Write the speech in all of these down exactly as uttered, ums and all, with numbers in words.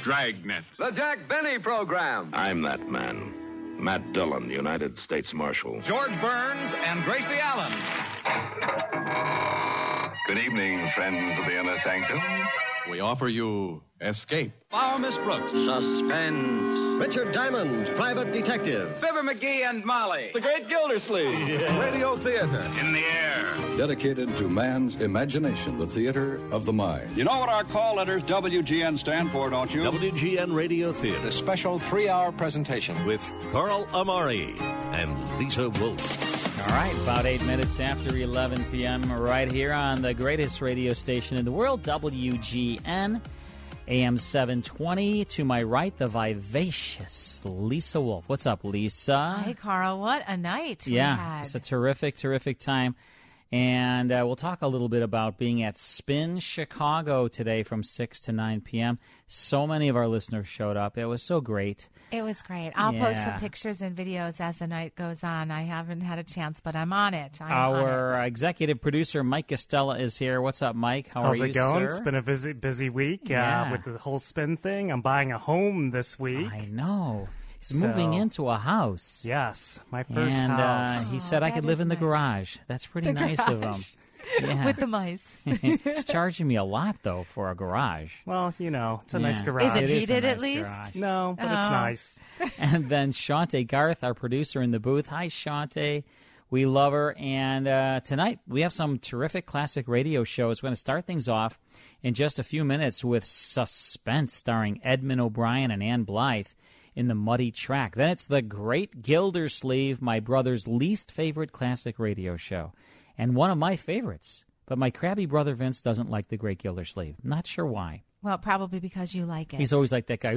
Dragnet. The Jack Benny Program. I'm that man. Matt Dillon, United States Marshal. George Burns and Gracie Allen. Good evening, friends of the Inner Sanctum. We offer you Escape. Follow Miss Brooks. Suspense. Richard Diamond, Private Detective. Fibber McGee and Molly. The Great Gildersleeve. Yeah. Radio Theater. In the air. Dedicated to man's imagination, the theater of the mind. You know what our call letters W G N stand for, don't you? W G N Radio Theater. The special three-hour presentation with Carl Amari and Lisa Wolf. All right, about eight minutes after eleven p.m. right here on the greatest radio station in the world, W G N, A M seven twenty. To my right, the vivacious Lisa Wolf. What's up, Lisa? Hi, Carl. What a night yeah, we had. It's a terrific, terrific time. And uh, we'll talk a little bit about being at Spin Chicago today from six to nine p.m. So many of our listeners showed up. It was so great. It was great. I'll yeah. post some pictures and videos as the night goes on. I haven't had a chance, but I'm on it. I'm Our on it. executive producer, Mike Costello, is here. What's up, Mike? How How's are you, it going? sir? It's been a busy, busy week yeah. uh, with the whole Spin thing. I'm buying a home this week. I know. He's so, moving into a house. Yes, my first and, house. Uh, he oh, said I could live in nice. the garage. That's pretty the nice garage. of him. Yeah. With the mice. He's charging me a lot, though, for a garage. Well, you know, it's a yeah. nice garage. Is it, it heated nice at least? Garage. No, but oh. it's nice. And then Shante Garth, our producer in the booth. Hi, Shante. We love her. And uh, tonight we have some terrific classic radio shows. We're going to start things off in just a few minutes with Suspense, starring Edmund O'Brien and Ann Blythe in The Muddy Track. Then it's The Great Gildersleeve, my brother's least favorite classic radio show, and one of my favorites. But my crabby brother Vince doesn't like The Great Gildersleeve. Not sure why. Well, probably because you like it. He's always like that guy.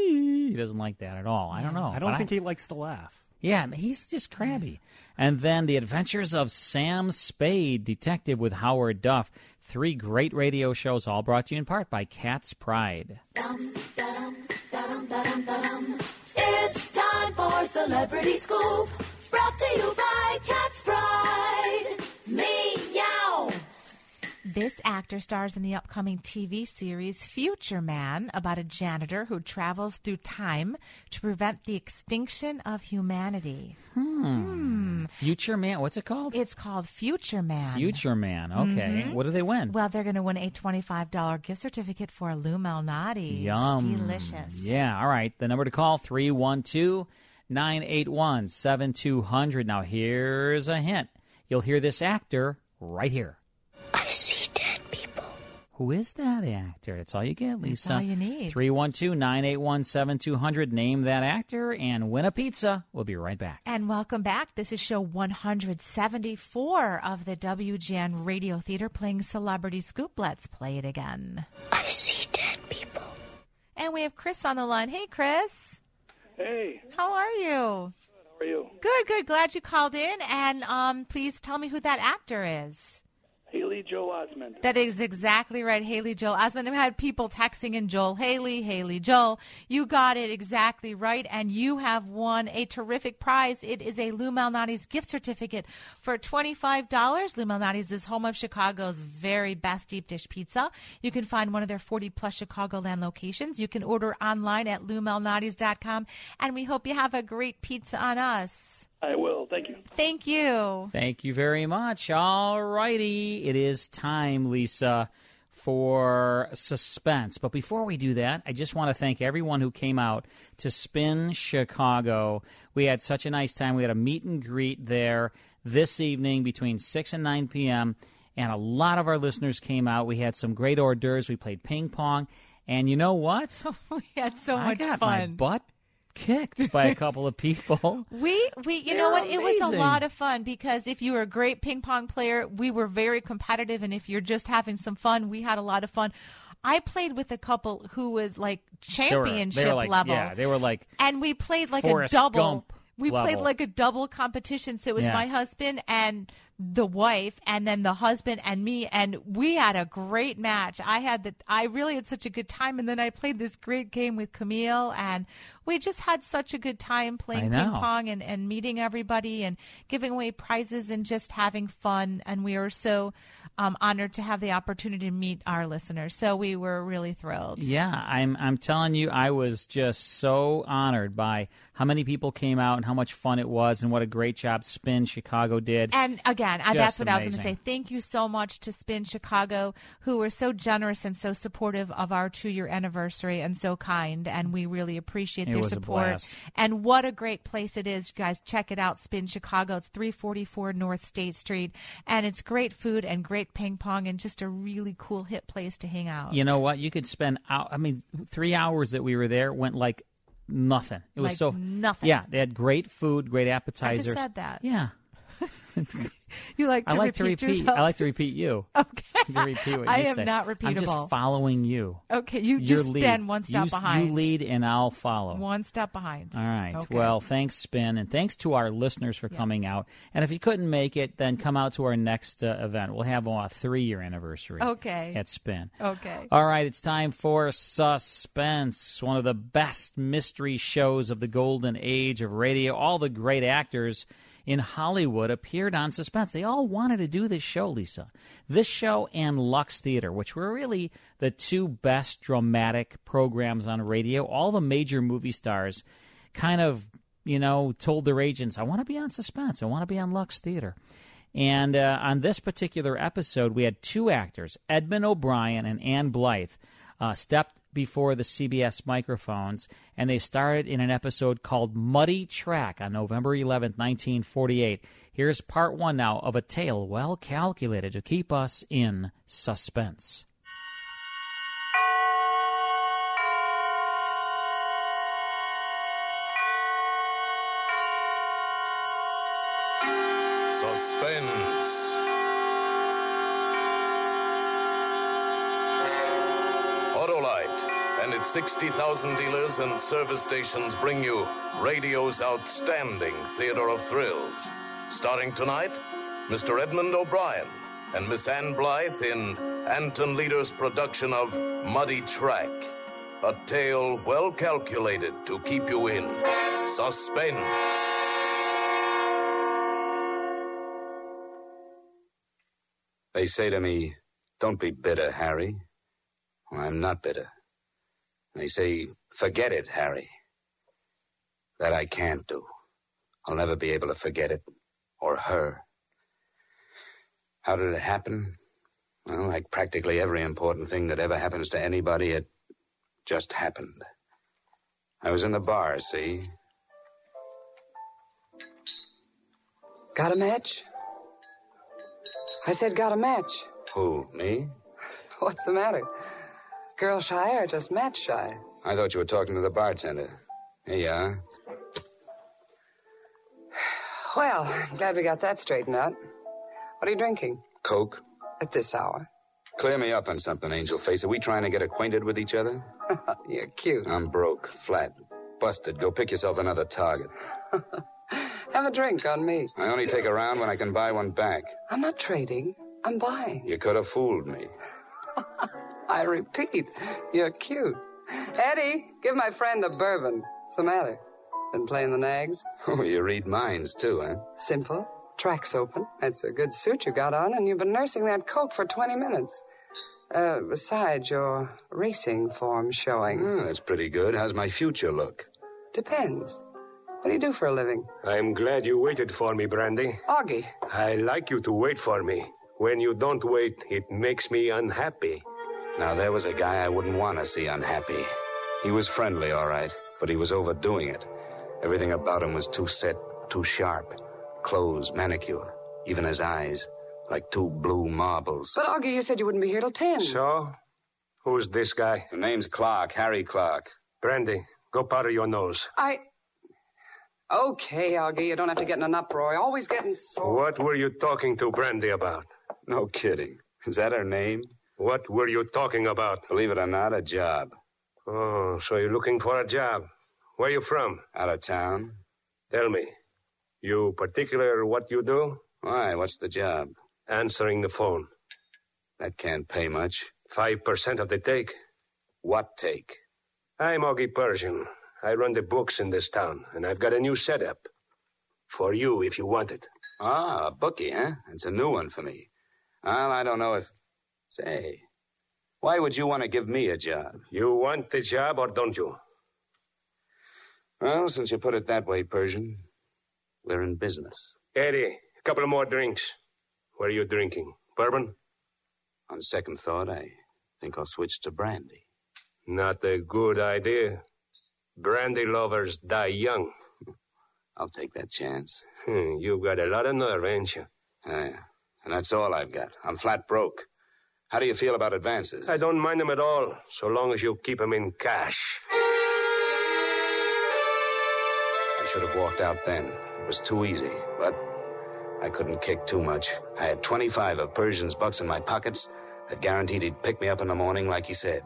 He doesn't like that at all. I don't know. I don't but think I, he likes to laugh. Yeah, he's just crabby. And then The Adventures of Sam Spade, Detective with Howard Duff. Three great radio shows, all brought to you in part by Cat's Pride. Dum, da-dum, da-dum, da-dum, da-dum. It's time for Celebrity Scoop, brought to you by Cat's Pride. Meow. This actor stars in the upcoming T V series Future Man, about a janitor who travels through time to prevent the extinction of humanity. Hmm. Hmm. Future Man, what's it called? It's called Future Man. Future Man, okay. Mm-hmm. What do they win? Well, they're going to win a twenty-five dollars gift certificate for Lou Malnati's. Yum. Delicious. Yeah, all right. The number to call, three one two, nine eight one, seven two zero zero. Now, here's a hint. You'll hear this actor right here. I see dead people. Who is that actor? That's all you get, Lisa. That's all you need. three one two, nine eight one, seven two zero zero. Name that actor and win a pizza. We'll be right back. And welcome back. This is show one hundred seventy-four of the W G N Radio Theater, playing Celebrity Scoop. Let's play it again. I see dead people. And we have Chris on the line. Hey, Chris. Hey. How are you? How are you? Good, good. Glad you called in. And um, please tell me who that actor is. Haley Joel Osment. That is exactly right, Haley Joel Osment. I had people texting in Joel Haley, Haley Joel. You got it exactly right, and you have won a terrific prize. It is a Lou Malnati's gift certificate for twenty-five dollars. Lou Malnati's is home of Chicago's very best deep dish pizza. You can find one of their forty-plus Chicagoland locations. You can order online at lou malnati's dot com, and we hope you have a great pizza on us. I will. Thank you. Thank you. Thank you very much. All righty. It is time, Lisa, for Suspense. But before we do that, I just want to thank everyone who came out to Spin Chicago. We had such a nice time. We had a meet and greet there this evening between six and nine p.m., and a lot of our listeners came out. We had some great hors d'oeuvres. We played ping pong. And you know what? We had so I much got fun. my butt kicked by a couple of people. We, we, you They're know what? It was a amazing. lot of fun because if you were a great ping pong player, we were very competitive. And if you're just having some fun, we had a lot of fun. I played with a couple who was like They were- championship they were like, level. Yeah, they were like And we played like Forrest a double. Gump We played level. like a double competition. So it was Yeah. my husband and the wife and then the husband and me, and we had a great match. I had the I really had such a good time, and then I played this great game with Camille, and we just had such a good time playing ping pong and, and meeting everybody and giving away prizes and just having fun. And we were so um, honored to have the opportunity to meet our listeners. So we were really thrilled. Yeah, I'm I'm telling you, I was just so honored by how many people came out and how much fun it was and what a great job Spin Chicago did. And again, Just that's what amazing. I was going to say. Thank you so much to Spin Chicago, who were so generous and so supportive of our two-year anniversary and so kind, and we really appreciate It their was a support. blast. And what a great place it is. You guys, check it out, Spin Chicago. It's three forty-four North State Street, and it's great food and great ping pong and just a really cool, hip place to hang out. You know what? You could spend, out, I mean, three hours that we were there went like nothing. It was Like so nothing. Yeah, they had great food, great I appetizers. just said that. Yeah. You like to I like repeat to repeat. yourself? I like to repeat you. Okay. To repeat what I you am say. not I'm repeatable. just following you. Okay, you Your just lead. stand one step you, behind. You lead and I'll follow. One step behind. All right. Okay. Well, thanks, Spin, and thanks to our listeners for coming out. And if you couldn't make it, then come out to our next uh, event. We'll have a three-year anniversary Okay. at Spin. Okay. All right, it's time for Suspense, one of the best mystery shows of the golden age of radio. All the great actors in Hollywood appeared on Suspense. They all wanted to do this show, Lisa. This show and Lux Theater, which were really the two best dramatic programs on radio. All the major movie stars kind of, you know, told their agents, I want to be on Suspense. I want to be on Lux Theater. And uh, on this particular episode, we had two actors, Edmund O'Brien and Ann Blythe, uh, stepped before the C B S microphones, and they starred in an episode called Muddy Track on November eleventh, nineteen forty-eight. Here's part one now of a tale well calculated to keep us in suspense. Suspense. Autolite and its sixty thousand dealers and service stations bring you radio's outstanding theater of thrills. Starting tonight, Mister Edmund O'Brien and Miss Ann Blythe in Anton Leader's production of Muddy Track, a tale well calculated to keep you in suspense. They say to me, don't be bitter, Harry. Well, I'm not bitter. They say, forget it, Harry. That I can't do. I'll never be able to forget it, or her. How did it happen? Well, like practically every important thing that ever happens to anybody, it just happened. I was in the bar, see? Got a match? I said got a match. Who, me? What's the matter? Girl shy or just match shy? I thought you were talking to the bartender. Here you are. Well, I'm glad we got that straightened out. What are you drinking? Coke. At this hour? Clear me up on something, Angel Face. Are we trying to get acquainted with each other? You're cute. I'm broke, flat, busted. Go pick yourself another target. Have a drink on me. I only take a round when I can buy one back. I'm not trading. I'm buying. You could have fooled me. I repeat, you're cute. Eddie, give my friend a bourbon. What's the matter? Been playing the nags? Oh, you read minds, too, huh? Simple. Track's open. It's a good suit you got on, and you've been nursing that coke for twenty minutes. Uh, besides, your racing form's showing. Oh, that's pretty good. How's my future look? Depends. What do you do for a living? I'm glad you waited for me, Brandy. Augie. I like you to wait for me. When you don't wait, it makes me unhappy. Now, there was a guy I wouldn't want to see unhappy. He was friendly, all right, but he was overdoing it. Everything about him was too set, too sharp. Clothes, manicure, even his eyes, like two blue marbles. But, Augie, you said you wouldn't be here till ten. So? Who's this guy? The name's Clark, Harry Clark. Brandy, go powder your nose. I... Okay, Augie, you don't have to get in an uproar. You're always getting sore. What were you talking to Brandy about? No kidding. Is that her name? What were you talking about? Believe it or not, a job. Oh, so you're looking for a job. Where you from? Out of town. Tell me, you particular what you do? Why? What's the job? Answering the phone. That can't pay much. Five percent of the take. What take? I'm Augie Persian. I run the books in this town, and I've got a new setup. For you, if you want it. Ah, a bookie, huh? It's a new one for me. Well, I don't know if... Say, why would you want to give me a job? You want the job or don't you? Well, since you put it that way, Persian, we're in business. Eddie, a couple of more drinks. What are you drinking? Bourbon? On second thought, I think I'll switch to brandy. Not a good idea. Brandy lovers die young. I'll take that chance. Hmm, you've got a lot of nerve, ain't you? Uh, and that's all I've got. I'm flat broke. How do you feel about advances? I don't mind them at all, so long as you keep them in cash. I should have walked out then. It was too easy, but I couldn't kick too much. I had twenty-five of Persian's bucks in my pockets that guaranteed he'd pick me up in the morning like he said.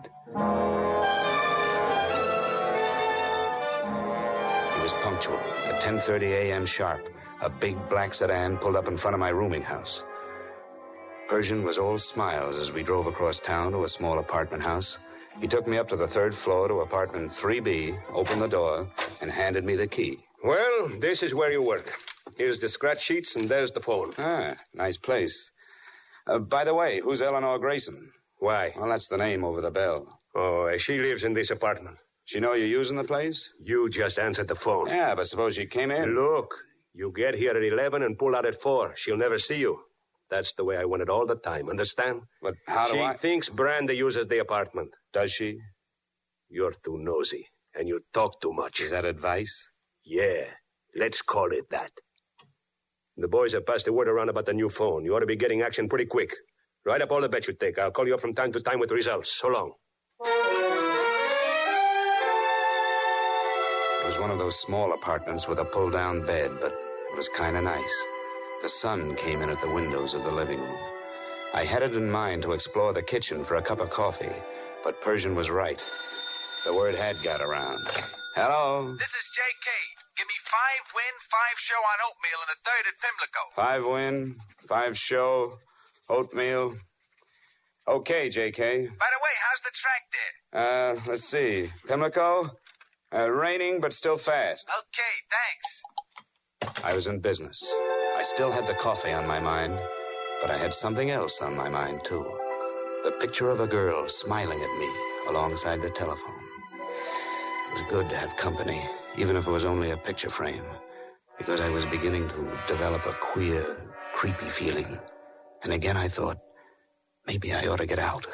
He was punctual. At ten thirty a.m. sharp, a big black sedan pulled up in front of my rooming house. Persian was all smiles as we drove across town to a small apartment house. He took me up to the third floor to apartment three B, opened the door, and handed me the key. Well, this is where you work. Here's the scratch sheets, and there's the phone. Ah, nice place. Uh, by the way, who's Eleanor Grayson? Why? Well, that's the name over the bell. Oh, uh, she lives in this apartment. She know you're using the place? You just answered the phone. Yeah, but suppose she came in. Look, you get here at eleven and pull out at four. She'll never see you. That's the way I want it all the time, understand? But how do she I... She thinks Brandy uses the apartment. Does she? You're too nosy, and you talk too much. Is that advice? Yeah, let's call it that. The boys have passed the word around about the new phone. You ought to be getting action pretty quick. Write up all the bets you take. I'll call you up from time to time with results. So long. It was one of those small apartments with a pull-down bed, but it was kind of nice. The sun came in at the windows of the living room. I had it in mind to explore the kitchen for a cup of coffee, but Persian was right. The word had got around. Hello? This is J K. Give me five win, five show on oatmeal and a third at Pimlico. Five win, five show, oatmeal. Okay, J K. By the way, how's the track there? Uh, let's see. Pimlico? Uh, raining, but still fast. Okay, thanks. I was in business. I still had the coffee on my mind, but I had something else on my mind, too. The picture of a girl smiling at me alongside the telephone. It was good to have company, even if it was only a picture frame, because I was beginning to develop a queer, creepy feeling. And again I thought, maybe I ought to get out.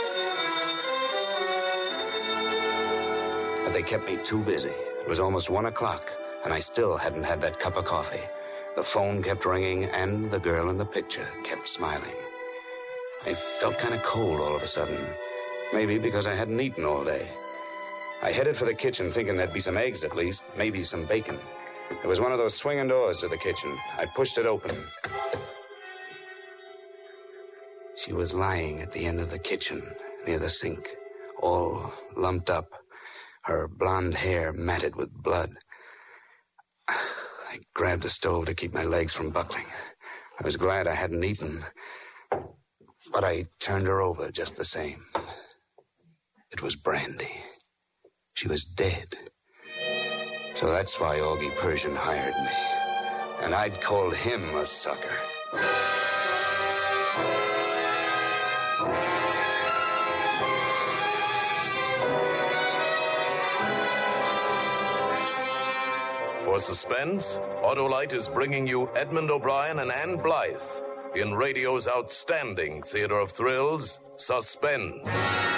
But they kept me too busy. It was almost one o'clock, and I still hadn't had that cup of coffee. The phone kept ringing, and the girl in the picture kept smiling. I felt kind of cold all of a sudden, maybe because I hadn't eaten all day. I headed for the kitchen thinking there'd be some eggs at least, maybe some bacon. There was one of those swinging doors to the kitchen. I pushed it open. She was lying at the end of the kitchen, near the sink, all lumped up, her blonde hair matted with blood. I grabbed the stove to keep my legs from buckling. I was glad I hadn't eaten, but I turned her over just the same. It was Brandy. She was dead. So that's why Augie Persian hired me. And I'd called him a sucker. For suspense, Autolite is bringing you Edmund O'Brien and Ann Blythe in radio's outstanding theater of thrills, Suspense.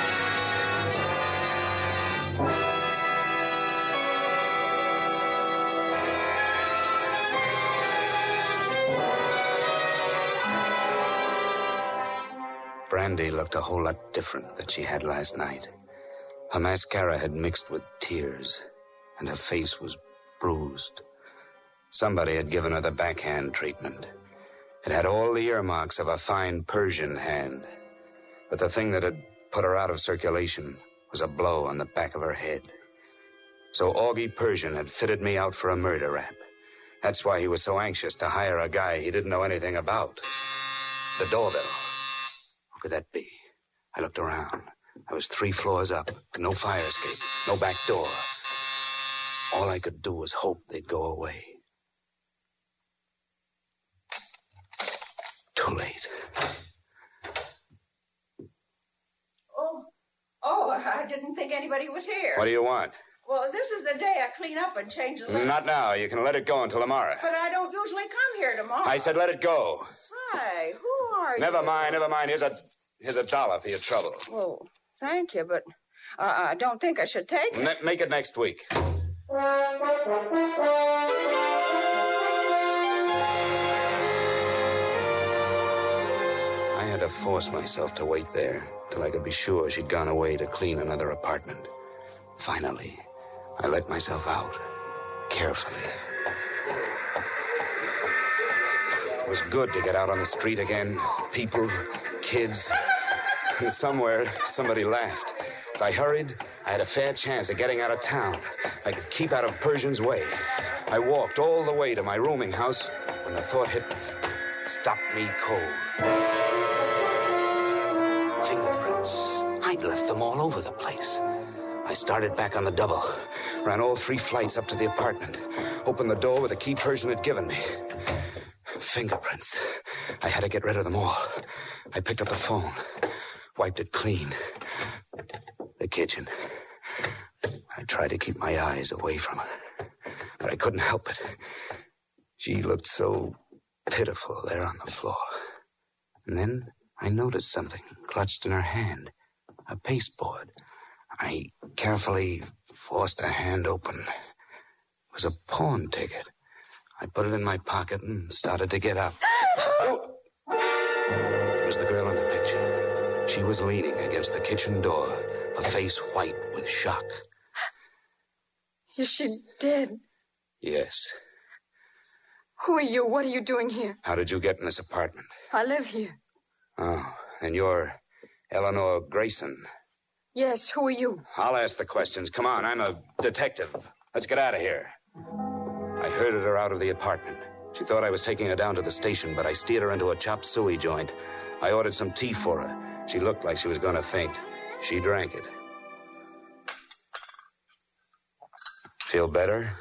Brandy looked a whole lot different than she had last night. Her mascara had mixed with tears, and her face was bruised. Somebody had given her the backhand treatment. It had all the earmarks of a fine Persian hand. But the thing that had put her out of circulation was a blow on the back of her head. So Augie Persian had fitted me out for a murder rap. That's why he was so anxious to hire a guy he didn't know anything about. The doorbell. Who could that be? I looked around. I was three floors up. No fire escape. No back door. All I could do was hope they'd go away. Too late. Oh, oh, I didn't think anybody was here. What do you want? Well, this is the day I clean up and change the light. Not now. You can let it go until tomorrow. But I don't usually come here tomorrow. I said let it go. Hi, who are you? Never mind, never mind. Here's a, here's a dollar for your trouble. Oh, thank you, but uh, I don't think I should take it. Ne- make it next week. I had to force myself to wait there till I could be sure she'd gone away to clean another apartment. Finally, I let myself out, carefully. It was good to get out on the street again. People, kids. Somewhere, somebody laughed. If I hurried, I had a fair chance of getting out of town. I could keep out of Persian's way. I walked all the way to my rooming house when the thought hit me. Stopped me cold. Fingerprints. I'd left them all over the place. I started back on the double, ran all three flights up to the apartment, opened the door with the key Persian had given me. Fingerprints. I had to get rid of them all. I picked up the phone, wiped it clean. The kitchen. I tried to keep my eyes away from her, but I couldn't help it. She looked so pitiful there on the floor. And then I noticed something clutched in her hand, a pasteboard. I carefully forced her hand open. It was a pawn ticket. I put it in my pocket and started to get up. Oh! It was the girl in the picture. She was leaning against the kitchen door, her face white with shock. Is she dead? Yes. Who are you? What are you doing here? How did you get in this apartment? I live here. Oh, and you're Eleanor Grayson. Yes, who are you? I'll ask the questions. Come on, I'm a detective. Let's get out of here. I herded her out of the apartment. She thought I was taking her down to the station, but I steered her into a chop suey joint. I ordered some tea for her. She looked like she was going to faint. She drank it. Feel better?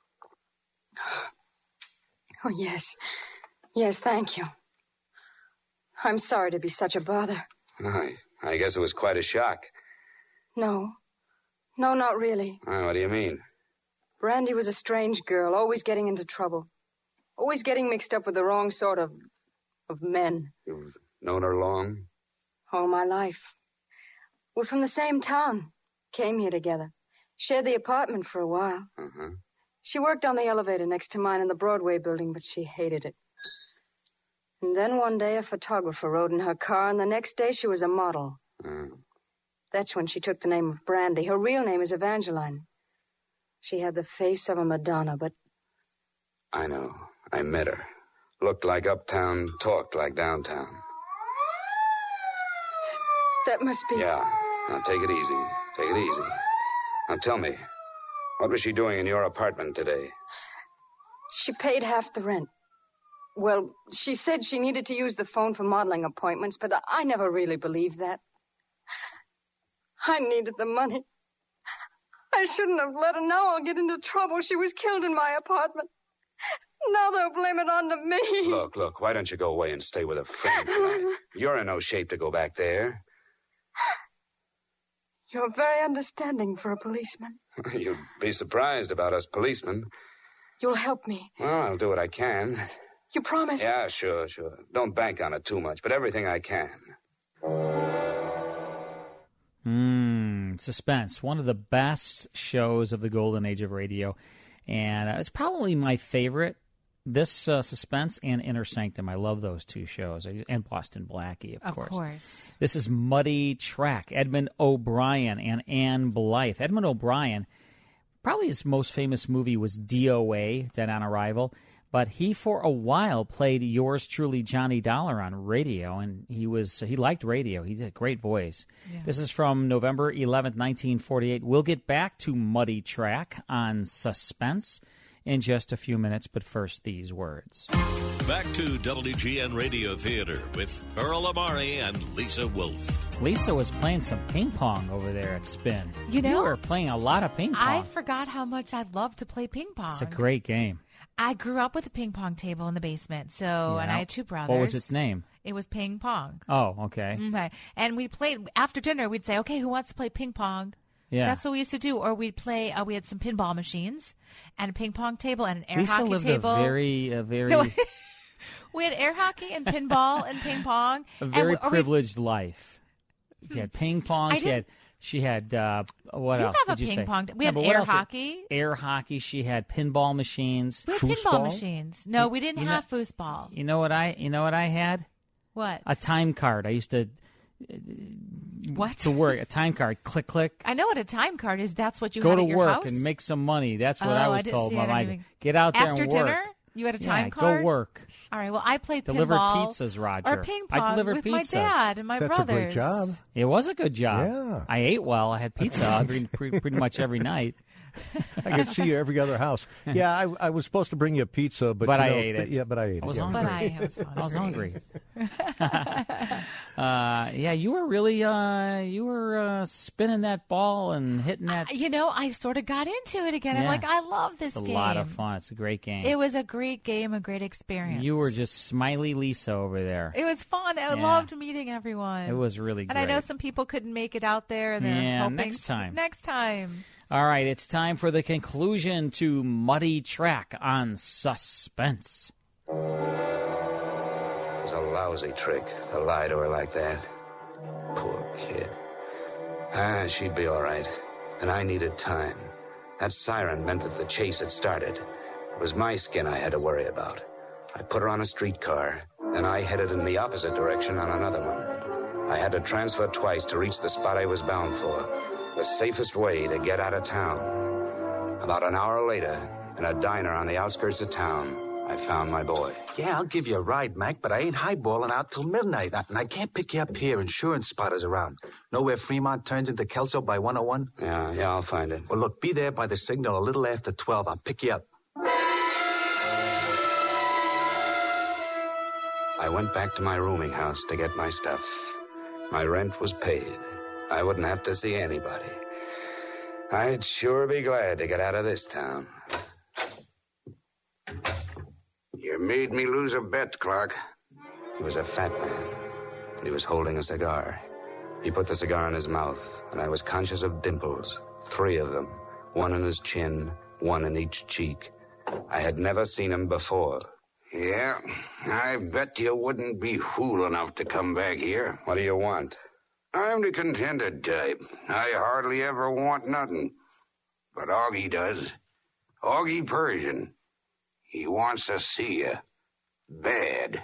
Oh, yes. Yes, thank you. I'm sorry to be such a bother. I, I guess it was quite a shock. No. No, not really. Oh, what do you mean? Brandy was a strange girl, always getting into trouble. Always getting mixed up with the wrong sort of... of men. You've known her long? All my life. We're from the same town. Came here together. Shared the apartment for a while. Uh-huh. She worked on the elevator next to mine in the Broadway building, but she hated it. And then one day a photographer rode in her car, and the next day she was a model. Uh. That's when she took the name of Brandy. Her real name is Evangeline. She had the face of a Madonna, but... I know. I met her. Looked like uptown, talked like downtown. That must be... Yeah. Now take it easy. Take it easy. Now tell me, what was she doing in your apartment today? She paid half the rent. Well, she said she needed to use the phone for modeling appointments, but I never really believed that. I needed the money. I shouldn't have let her. Now I'll get into trouble. She was killed in my apartment. Now they'll blame it on to me. Look, look, why don't you go away and stay with a friend tonight? You're in no shape to go back there. You're very understanding for a policeman. You'd be surprised about us policemen. You'll help me. Well, I'll do what I can. You promise? Yeah, sure, sure. Don't bank on it too much, but everything I can. Mmm, Suspense. One of the best shows of the golden age of radio. And uh, it's probably my favorite. This uh, Suspense and Inner Sanctum. I love those two shows. And Boston Blackie, of, of course. Of course. This is Muddy Track. Edmund O'Brien and Ann Blythe. Edmund O'Brien, probably his most famous movie was D O A, Dead on Arrival. But he, for a while, played yours truly, Johnny Dollar, on radio, and he was he liked radio. He had a great voice. Yeah. This is from November eleventh, nineteen forty-eight. We'll get back to Muddy Track on Suspense in just a few minutes. But first, these words. Back to W G N Radio Theater with Earl Amari and Lisa Wolf. Lisa was playing some ping pong over there at Spin. You know, you were playing a lot of ping pong. I forgot how much I love to play ping pong. It's a great game. I grew up with a ping pong table in the basement, so Yeah. and I had two brothers. What was its name? It was ping pong. Oh, okay. Okay, and we played after dinner. We'd say, "Okay, who wants to play ping pong?" Yeah. That's what we used to do. Or we'd play. Uh, we had some pinball machines and a ping pong table and an air Lisa hockey lived table. a very, a very, No, we had air hockey and pinball and ping pong. a very and, we- privileged life. She had ping pong. I She had. She had uh, what You else? have a did you ping say? pong t- we No, had but what air else? hockey. Air hockey. She had pinball machines. We had pinball machines. No, we didn't You know- have foosball. You know what I? You know what I had? What? A time card. I used to. What? To work. A time card. Click, click. I know what a time card is. That's what you Go had to at your work house? and make some money. That's what Oh, I I was didn't told see by it. I my. didn't even- Get out there After and work. dinner? You had a Yeah, time card? Go work. All right. Well, I played Deliver pinball pizzas, Roger. or ping pong I delivered with pizzas. my dad and my That's brothers. a great job. It was a good job. Yeah. I ate well. I had pizza every, pretty, pretty much every night. I could see you every other house. Yeah, I, I was supposed to bring you a pizza, but, But you I know, ate th- it. Yeah, but I ate I was it. Yeah. hungry. But I was hungry. I was hungry. uh, yeah, you were really uh, you were uh, spinning that ball and hitting that. You know, I sort of got into it again. I'm Yeah. like, I love this It's a game. lot of fun. It's a great game. It was a great game, a great experience. You were just smiley Lisa over there. It was fun. I Yeah. loved meeting everyone. It was really And I know great. some people couldn't make it out there. And they're Yeah, hoping next time. Next time. All right, it's time for the conclusion to Muddy Track on Suspense. It was a lousy trick to lie to her like that. Poor kid. Ah, she'd be all right. And I needed time. That siren meant that the chase had started. It was my skin I had to worry about. I put her on a streetcar, and I headed in the opposite direction on another one. I had to transfer twice to reach the spot I was bound for. The safest way to get out of town. About an hour later, in a diner on the outskirts of town, I found my boy. Yeah, I'll give you a ride, Mac, but I ain't highballing out till midnight, and I can't pick you up here. Insurance spotters around. Know where Fremont turns into Kelso by one oh one? Yeah, yeah, I'll find it. Well, look, be there by the signal a little after twelve. I'll pick you up. I went back to my rooming house to get my stuff. My rent was paid. I wouldn't have to see anybody. I'd sure be glad to get out of this town. You made me lose a bet, Clark. He was a fat man, and he was holding a cigar. He put the cigar in his mouth, and I was conscious of dimples, three of them, one in his chin, one in each cheek. I had never seen him before. Yeah, I bet you wouldn't be fool enough to come back here. What do you want? I'm the contented type. I hardly ever want nothing. But Augie does. Augie Persian. He wants to see you. Bad.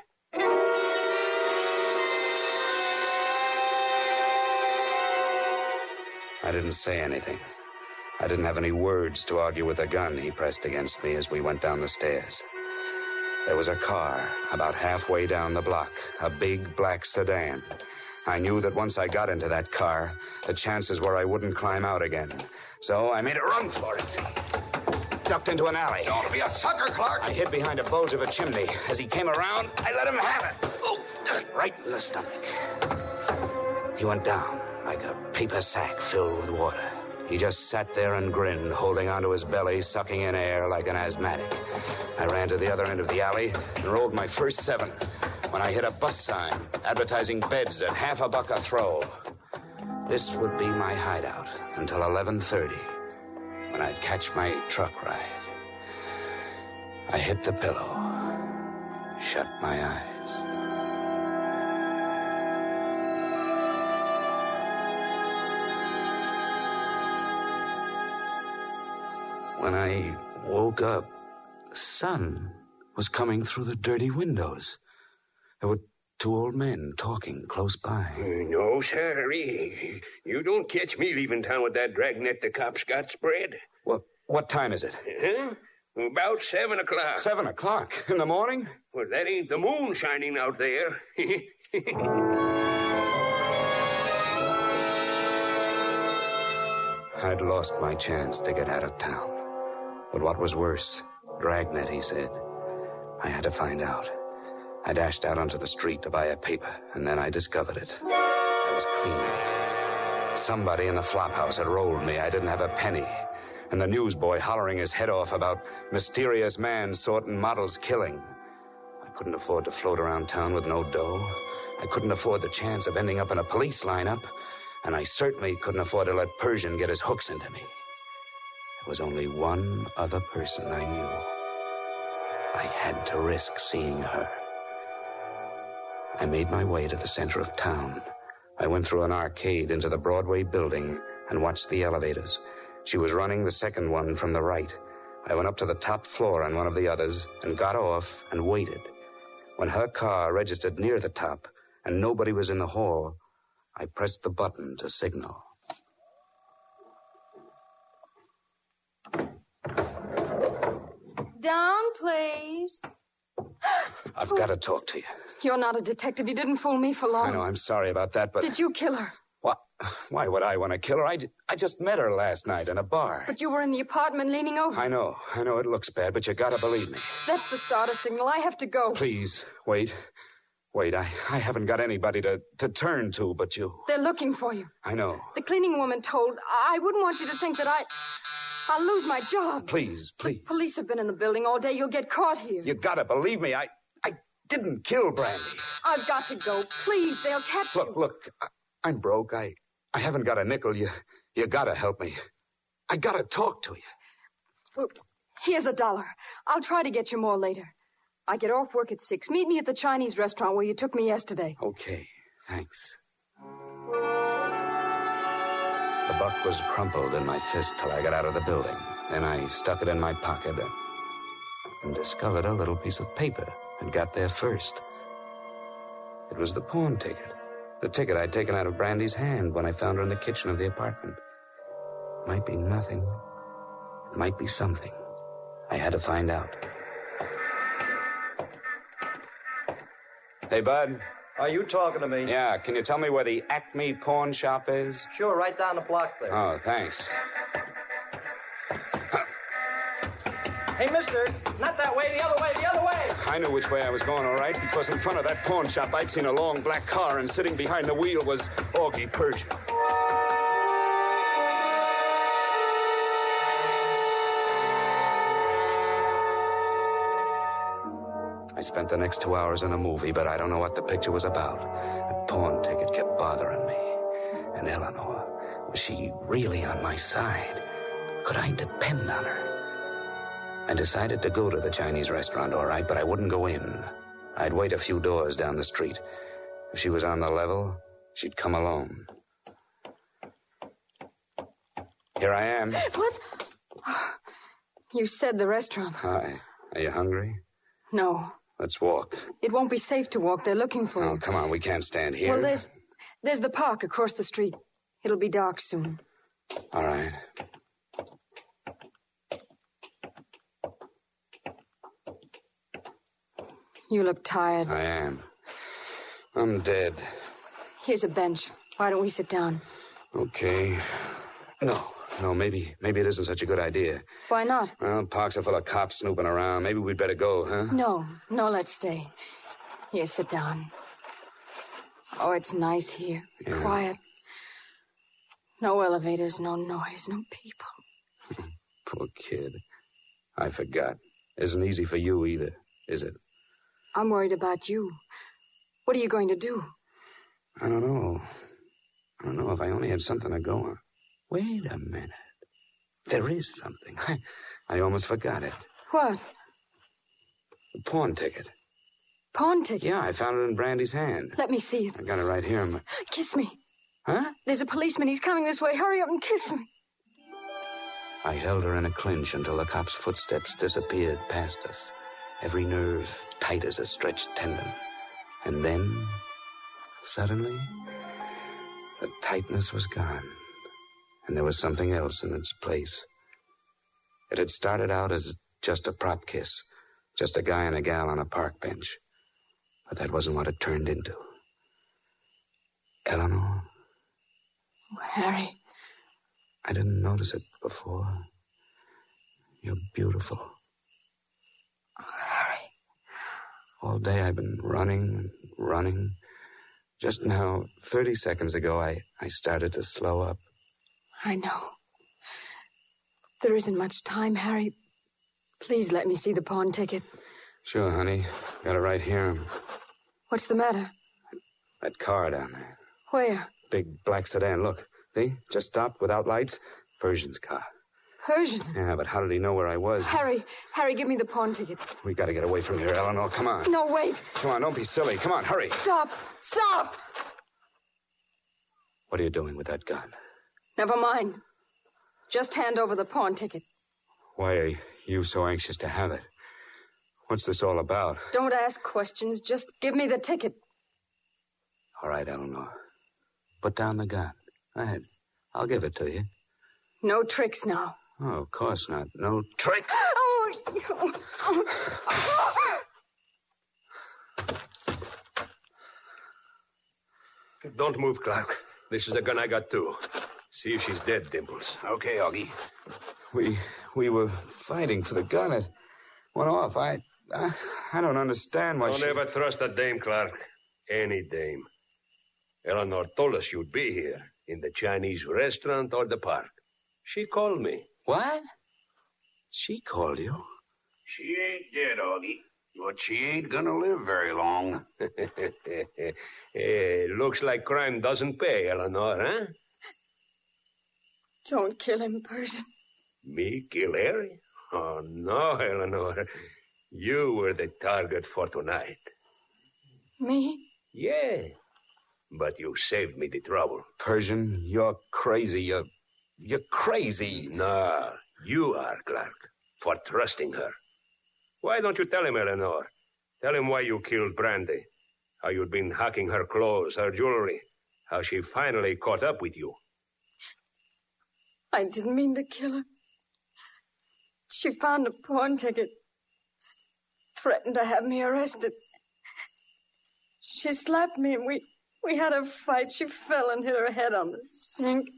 I didn't say anything. I didn't have any words to argue with the gun he pressed against me as we went down the stairs. There was a car about halfway down the block, a big black sedan. I knew that once I got into that car, the chances were I wouldn't climb out again. So I made a run for it. Ducked into an alley. Don't be a sucker, Clark. I hid behind a bulge of a chimney. As he came around, I let him have it. Oh, right in the stomach. He went down like a paper sack filled with water. He just sat there and grinned, holding onto his belly, sucking in air like an asthmatic. I ran to the other end of the alley and rolled my first seven when I hit a bus sign advertising beds at half a buck a throw. This would be my hideout until eleven thirty, when I'd catch my truck ride. I hit the pillow, shut my eyes. When I woke up, the sun was coming through the dirty windows. There were two old men talking close by. No, sir. You don't catch me leaving town with that dragnet the cops got spread. What, what time is it? Huh? About seven o'clock. Seven o'clock? In the morning? Well, that ain't the moon shining out there. I'd lost my chance to get out of town. But what was worse, Dragnet, he said. I had to find out. I dashed out onto the street to buy a paper, and then I discovered it. I was clean. Somebody in the flop house had rolled me. I didn't have a penny. And the newsboy hollering his head off about mysterious man sorting models killing. I couldn't afford to float around town with no dough. I couldn't afford the chance of ending up in a police lineup. And I certainly couldn't afford to let Persian get his hooks into me. There was only one other person I knew. I had to risk seeing her. I made my way to the center of town. I went through an arcade into the Broadway building and watched the elevators. She was running the second one from the right. I went up to the top floor on one of the others and got off and waited. When her car registered near the top and nobody was in the hall, I pressed the button to signal. Down, please. I've got to talk to you. You're not a detective. You didn't fool me for long. I know, I'm sorry about that, but... Did you kill her? What? Why would I want to kill her? I, I just met her last night in a bar. But you were in the apartment leaning over. I know. I know it looks bad, but you got to believe me. That's the starter signal. I have to go. Please, wait. Wait, I, I haven't got anybody to, to turn to but you. They're looking for you. I know. The cleaning woman told... I wouldn't want you to think that I... I'll lose my job. Please, please. The police have been in the building all day. You'll get caught here. You got to believe me. I, I didn't kill Brandy. I've got to go. Please, they'll catch look, you. Look, look. I, I'm broke. I, I haven't got a nickel. You, you got to help me. I got to talk to you. Well, here's a dollar. I'll try to get you more later. I get off work at six. Meet me at the Chinese restaurant where you took me yesterday. Okay, thanks. The buck was crumpled in my fist till I got out of the building. Then I stuck it in my pocket and, and discovered a little piece of paper and got there first. It was the pawn ticket. The ticket I'd taken out of Brandy's hand when I found her in the kitchen of the apartment. It might be nothing. It might be something. I had to find out. Hey, Bud. Are you talking to me? Yeah, can you tell me where the Acme pawn shop is? Sure, right down the block there. Oh, thanks. Hey, mister, not that way, the other way, the other way! I knew which way I was going, all right, because in front of that pawn shop, I'd seen a long black car, and sitting behind the wheel was Augie Persian. I spent the next two hours in a movie, but I don't know what the picture was about. The pawn ticket kept bothering me. And Eleanor, was she really on my side? Could I depend on her? I decided to go to the Chinese restaurant, all right, but I wouldn't go in. I'd wait a few doors down the street. If she was on the level, she'd come alone. Here I am. What? You said the restaurant. Hi. Are you hungry? No. Let's walk. It won't be safe to walk. They're looking for Oh, you. come on. We can't stand here. Well, there's there's the park across the street. It'll be dark soon. All right. You look tired. I am. I'm dead. Here's a bench. Why don't we sit down? Okay. No, no, maybe maybe it isn't such a good idea. Why not? Well, parks are full of cops snooping around. Maybe we'd better go, huh? No, no, let's stay. Here, sit down. Oh, it's nice here. Yeah. Quiet. No elevators, no noise, no people. Poor kid. I forgot. Isn't easy for you either, is it? I'm worried about you. What are you going to do? I don't know. I don't know if I only had something to go on. Wait a minute. There is something. I, I almost forgot it. What? The pawn ticket. Pawn ticket? Yeah, I found it in Brandy's hand. Let me see it. I got it right here. My... Kiss me. Huh? There's a policeman. He's coming this way. Hurry up and kiss me. I held her in a clinch until the cop's footsteps disappeared past us. Every nerve tight as a stretched tendon. And then, suddenly, the tightness was gone. And there was something else in its place. It had started out as just a prop kiss. Just a guy and a gal on a park bench. But that wasn't what it turned into. Eleanor? Oh, Harry. I didn't notice it before. You're beautiful. Harry. All day I've been running and running. Just now, thirty seconds ago, I, I started to slow up. I know. There isn't much time, Harry. Please let me see the pawn ticket. Sure, honey. Got it right here. What's the matter? That car down there. Where? Big black sedan. Look. See? Just stopped without lights. Persian's car. Persian? Yeah, but how did he know where I was? Harry, Harry, give me the pawn ticket. We gotta get away from here, Eleanor. Come on. No, wait. Come on, don't be silly. Come on, hurry. Stop. Stop. What are you doing with that gun? Never mind. Just hand over the pawn ticket. Why are you so anxious to have it? What's this all about? Don't ask questions. Just give me the ticket. All right, Eleanor. Put down the gun. Go ahead. I'll give it to you. No tricks now. Oh, of course not. No tricks. Oh, oh, oh. Don't move, Clark. This is a gun I got, too. See if she's dead, Dimples. Okay, Augie. We we were fighting for the gun. It went off. I I, I don't understand why Don't she... ever trust a dame, Clark. Any dame. Eleanor told us you'd be here, in the Chinese restaurant or the park. She called me. What? She called you? She ain't dead, Augie. But she ain't gonna live very long. Hey, looks like crime doesn't pay, Eleanor, huh? Don't kill him, Persian. Me kill Harry? Oh, no, Eleanor. You were the target for tonight. Me? Yeah. But you saved me the trouble. Persian, you're crazy. You're, you're crazy. No, you are, Clark, for trusting her. Why don't you tell him, Eleanor? Tell him why you killed Brandy. How you'd been hacking her clothes, her jewelry. How she finally caught up with you. I didn't mean to kill her. She found a pawn ticket. Threatened to have me arrested. She slapped me and we, we had a fight. She fell and hit her head on the sink.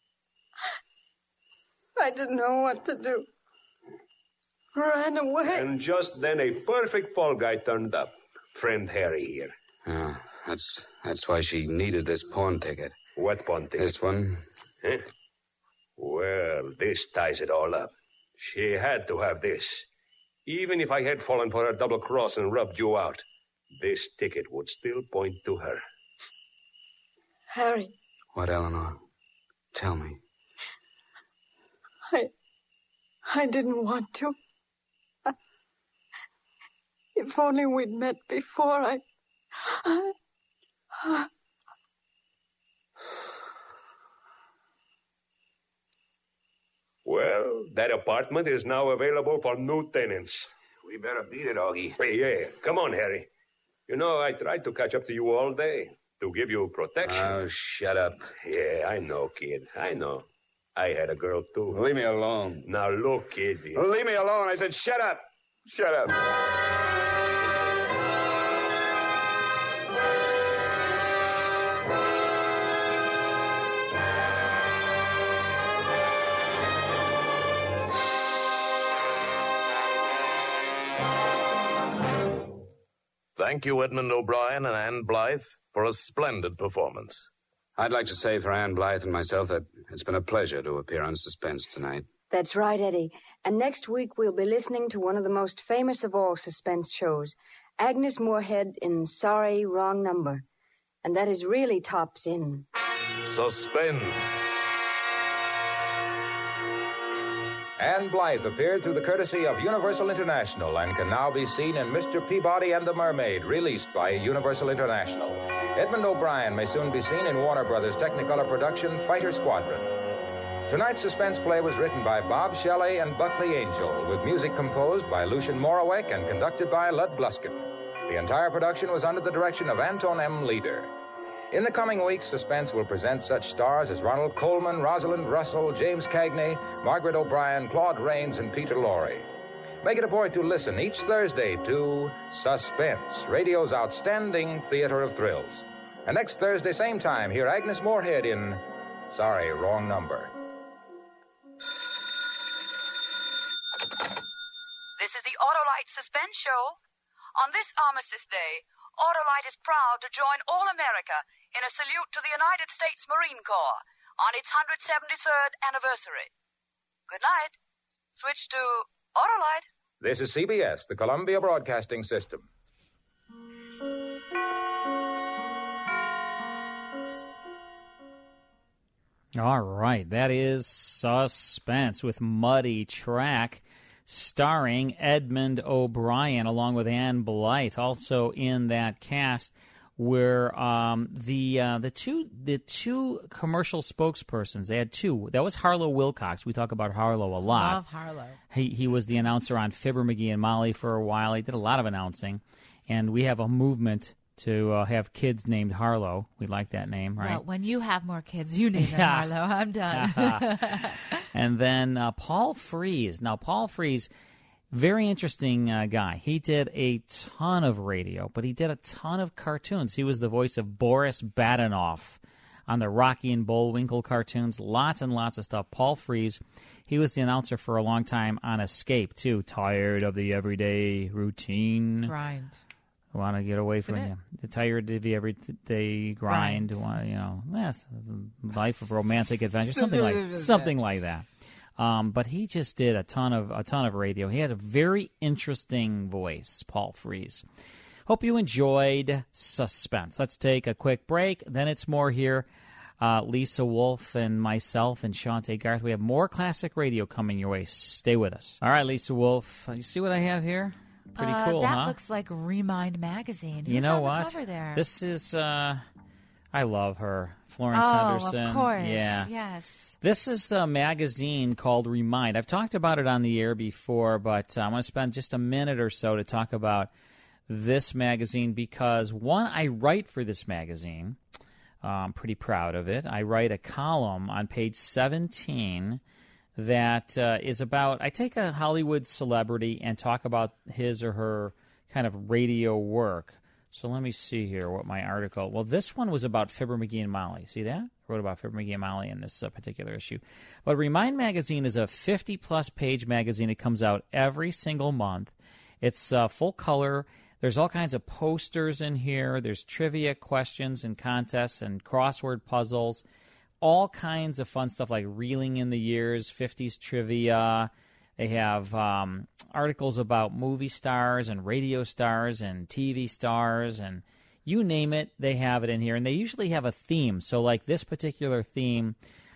I didn't know what to do. Ran away. And just then a perfect fall guy turned up. Friend Harry here. Oh, that's that's why she needed this pawn ticket. What pawn ticket? This one. Huh? Well, this ties it all up. She had to have this. Even if I had fallen for her double cross and rubbed you out, this ticket would still point to her. Harry. What, Eleanor? Tell me. I... I didn't want to. I, if only we'd met before, I... I, I Well, that apartment is now available for new tenants. We better beat it, Augie. Hey, yeah. Come on, Harry. You know, I tried to catch up to you all day to give you protection. Oh, shut up. Yeah, I know, kid. I know. I had a girl, too. Leave me alone. Now, look, kid. Leave me alone. I said shut up. Shut up. Thank you, Edmund O'Brien and Ann Blythe, for a splendid performance. I'd like to say for Ann Blythe and myself that it's been a pleasure to appear on Suspense tonight. That's right, Eddie. And next week we'll be listening to one of the most famous of all suspense shows, Agnes Moorehead in Sorry, Wrong Number. And that is really tops in Suspense. Ann Blythe appeared through the courtesy of Universal International and can now be seen in Mister Peabody and the Mermaid, released by Universal International. Edmund O'Brien may soon be seen in Warner Brothers' Technicolor production, Fighter Squadron. Tonight's suspense play was written by Bob Shelley and Buckley Angel, with music composed by Lucian Moraweck and conducted by Lud Gluskin. The entire production was under the direction of Anton M. Leader. In the coming weeks, Suspense will present such stars as Ronald Colman, Rosalind Russell, James Cagney, Margaret O'Brien, Claude Rains, and Peter Lorre. Make it a point to listen each Thursday to Suspense, radio's outstanding theater of thrills. And next Thursday, same time, hear Agnes Moorehead in Sorry, Wrong Number. This is the Autolite Suspense Show. On this Armistice Day, Autolite is proud to join all America in a salute to the United States Marine Corps on its one hundred seventy-third anniversary. Good night. Switch to Autolite. This is C B S, the Columbia Broadcasting System. All right, that is Suspense with Muddy Track, starring Edmund O'Brien along with Ann Blythe. Also in that cast were um, the uh, the two the two commercial spokespersons. They had two. That was Harlow Wilcox. We talk about Harlow a lot. Love Harlow. He he was the announcer on Fibber, McGee and Molly for a while. He did a lot of announcing, and we have a movement to uh, have kids named Harlow. We like that name, right? Well, when you have more kids, you name them Yeah. Harlow. I'm done. And then uh, Paul Frees. Now, Paul Frees, very interesting uh, guy. He did a ton of radio, but he did a ton of cartoons. He was the voice of Boris Badenoff on the Rocky and Bullwinkle cartoons. Lots and lots of stuff. Paul Frees, he was the announcer for a long time on Escape, too. Tired of the everyday routine. Grind. Want to get away Isn't from it? you. The tired of the everyday grind. Grind. Want, you know, yes, life of romantic adventure, something like something like that. Um, but he just did a ton of a ton of radio. He had a very interesting voice, Paul Frees. Hope you enjoyed Suspense. Let's take a quick break. Then it's more here. Uh, Lisa Wolf and myself and Shante Garth. We have more classic radio coming your way. Stay with us. All right, Lisa Wolf. You see what I have here? Pretty uh, cool, that huh? looks like Remind Magazine. You Who's know on what? The cover there? This is, uh, I love her. Florence oh, Henderson. of course. Yeah. Yes. This is a magazine called Remind. I've talked about it on the air before, but uh, I want to spend just a minute or so to talk about this magazine because, one, I write for this magazine. Uh, I'm pretty proud of it. I write a column on page seventeen that uh, is about, I take a Hollywood celebrity and talk about his or her kind of radio work. So let me see here what my article, well, this one was about Fibber, McGee and Molly. See that? I wrote about Fibber, McGee and Molly in this uh, particular issue. But Remind Magazine is a fifty-plus page magazine. It comes out every single month. It's uh, full color. There's all kinds of posters in here. There's trivia questions and contests and crossword puzzles. All kinds of fun stuff like Reeling in the Years, fifties trivia. They have um, articles about movie stars and radio stars and T V stars and you name it, they have it in here. And they usually have a theme. So like this particular theme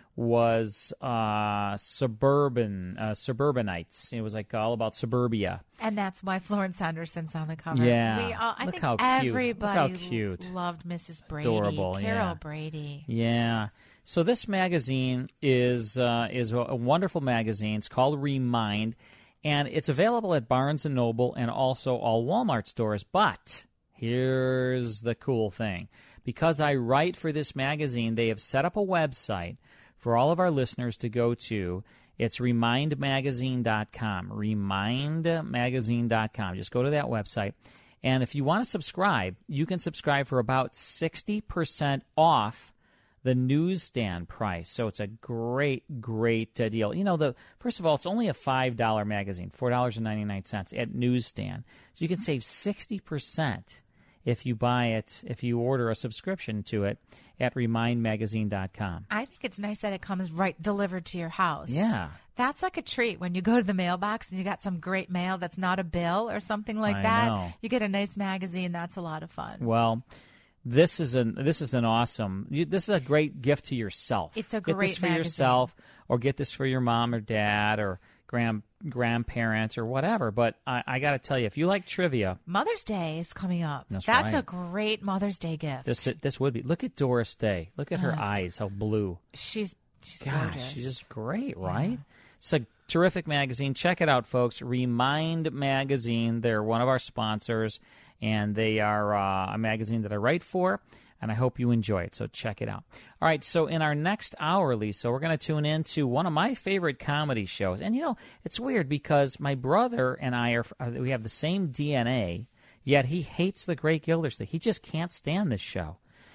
was uh, suburban, uh, suburbanites. It was like all about suburbia. And that's why Florence Henderson's on the cover. Yeah. We all, I Look think how cute. everybody Look how cute. loved Missus Brady. Adorable, Carol yeah. Brady. Yeah. So this magazine is uh, is a wonderful magazine. It's called Remind, and it's available at Barnes and Noble and also all Walmart stores. But here's the cool thing. Because I write for this magazine, they have set up a website for all of our listeners to go to. It's remind magazine dot com. remind magazine dot com. Just go to that website. And if you want to subscribe, you can subscribe for about sixty percent off the newsstand price. So it's a great, great uh, deal. You know, the first of all, it's only a five dollar magazine, four dollars and ninety-nine cents at newsstand. So you can save sixty percent if you buy it, if you order a subscription to it at remind magazine dot com. I think it's nice that it comes right delivered to your house. Yeah. That's like a treat when you go to the mailbox and you got some great mail that's not a bill or something like I that. know. You get a nice magazine. That's a lot of fun. Well, this is an this is an awesome. You, this is a great gift to yourself. It's a Get great this for magazine. yourself, or get this for your mom or dad or grand grandparents or whatever. But I, I got to tell you, if you like trivia, Mother's Day is coming up. That's That's right. a great Mother's Day gift. this this would be. Look at Doris Day. Look at her Uh, eyes, how blue. She's she's Gosh, gorgeous. she's just great, right? It's a terrific magazine. Check it out, folks. Remind Magazine. They're one of our sponsors, and they are uh, a magazine that I write for, and I hope you enjoy it, so check it out. All right, so in our next hour, Lisa, we're going to tune into one of my favorite comedy shows. And, you know, it's weird because my brother and I, are uh, we have the same D N A, yet he hates The Great Gildersleeve. He just can't stand this show.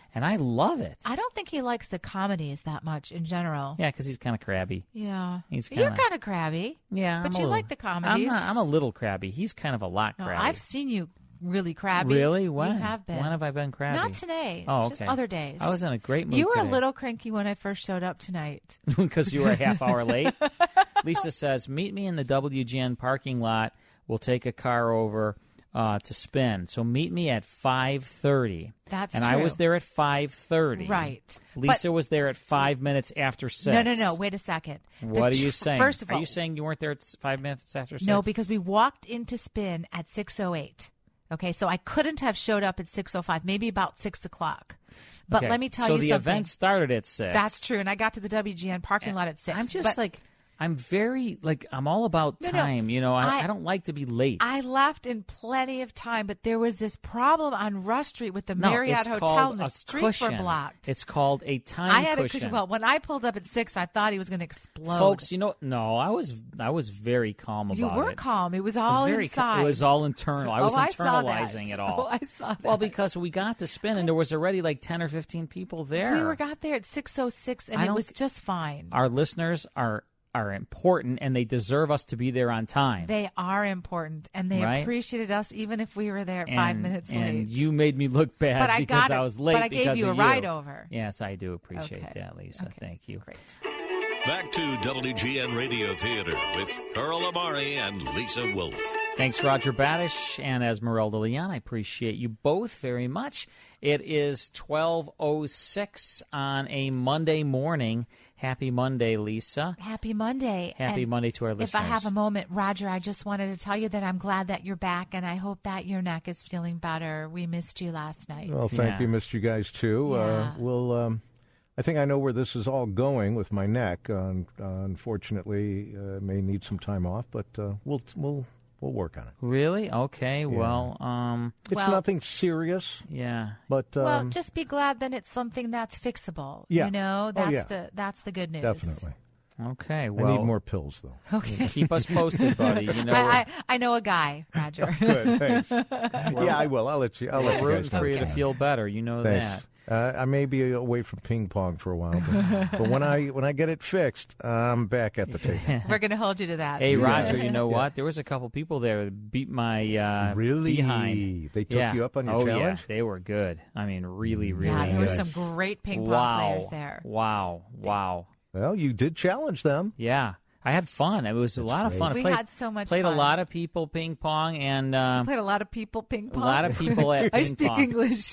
and I love it. I don't think he likes the comedies that much in general. Yeah, because he's kind of crabby. Yeah. He's kinda, You're kind of crabby. Yeah, but I'm you a little, like the comedies. I'm, not, I'm a little crabby. He's kind of a lot no, crabby. I've seen you really crabby. Really? When? You have been. When have I been crabby? Not today. Oh, okay. Just other days. I was in a great mood You were today. a little cranky when I first showed up tonight. Because you were a half hour late? Lisa says, meet me in the W G N parking lot. We'll take a car over uh, to spin. So meet me at five thirty. That's and true. I was there at five thirty. Right. Lisa But- was there at five minutes after six. No, no, no. Wait a second. The What are you tr- saying? First of all, are you saying you weren't there at s- five minutes after six? no, because we walked into spin at six oh eight. Okay, so I couldn't have showed up at six oh five, maybe about six o'clock. But Okay, let me tell so you the something. event started at six. That's true, and I got to the W G N parking lot at six. I'm just but like, I'm very, like, I'm all about No, no, time. You know, I, I- I don't like to be late. I left in plenty of time, but there was this problem on Rush Street with the no, Marriott it's Hotel, called and the a streets cushion. were blocked. It's called a time I had cushion. a cushion. Well, when I pulled up at six, I thought he was going to explode. Folks, you know, no, I was, I was very calm about you were it. calm. It was I was all very ca- inside. It was all internal. I Oh, was I saw that. internalizing it all. Oh, I saw that. Well, because we got the spin and there was already like ten or fifteen people there. We were got there at six oh six, and I it don't was th- just fine. Our listeners are are important and they deserve us to be there on time. They are important, and they Right? appreciated us even if we were there and, five minutes and late. you made me look bad But I because got I it- was late but I gave because you of a ride over. Yes, I do appreciate Okay. that, Lisa. Thank you. Great. Back to W G N Radio Theater with Earl Amari and Lisa Wolf. Thanks, Roger Badish and Esmeralda Leon. I appreciate you both very much. It is twelve oh six on a Monday morning. Happy Monday, Lisa. Happy Monday. Happy And Monday to our If I have listeners. a moment, Roger, I just wanted to tell you that I'm glad that you're back, and I hope that your neck is feeling better. We missed you last night. Well, thank you. Missed you guys, too. Uh, Yeah. we'll, um, I think I know where this is all going with my neck. Uh, unfortunately, uh, may need some time off, but uh, we'll we'll we'll work on it. Really? Okay. Well, um, It's Well- nothing serious. Yeah. But um, well, just be glad that it's something that's fixable. Yeah. You know, Oh, that's yeah. the that's the good news. definitely. Okay. I Well, need more pills, though. Okay. keep us posted, buddy. You know, I, I, I know a guy, Roger. Good, thanks. yeah, I will. I'll let you. I'll let you we're guys rooting for you know. to feel better. You know Thanks. that. Uh, I may be away from ping pong for a while, but, but when I when I get it fixed, I'm back at the table. We're going to hold you to that. Hey, Roger, Yeah. you know Yeah. what? There was a couple people there that beat my uh, Really? behind. They took Yeah. you up on your oh, challenge? Yeah, they were good. I mean, really, really Yeah, there good. were some great ping pong wow. players there. Wow, wow. Well, you did challenge them. Yeah, I had fun. It was a lot of great. fun. I We played, had so much Played fun. a lot of people ping pong, and uh, Played a lot of people ping a pong. lot of people at I ping speak pong. English.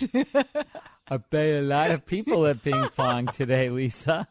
I played a lot of people at ping pong today, Lisa.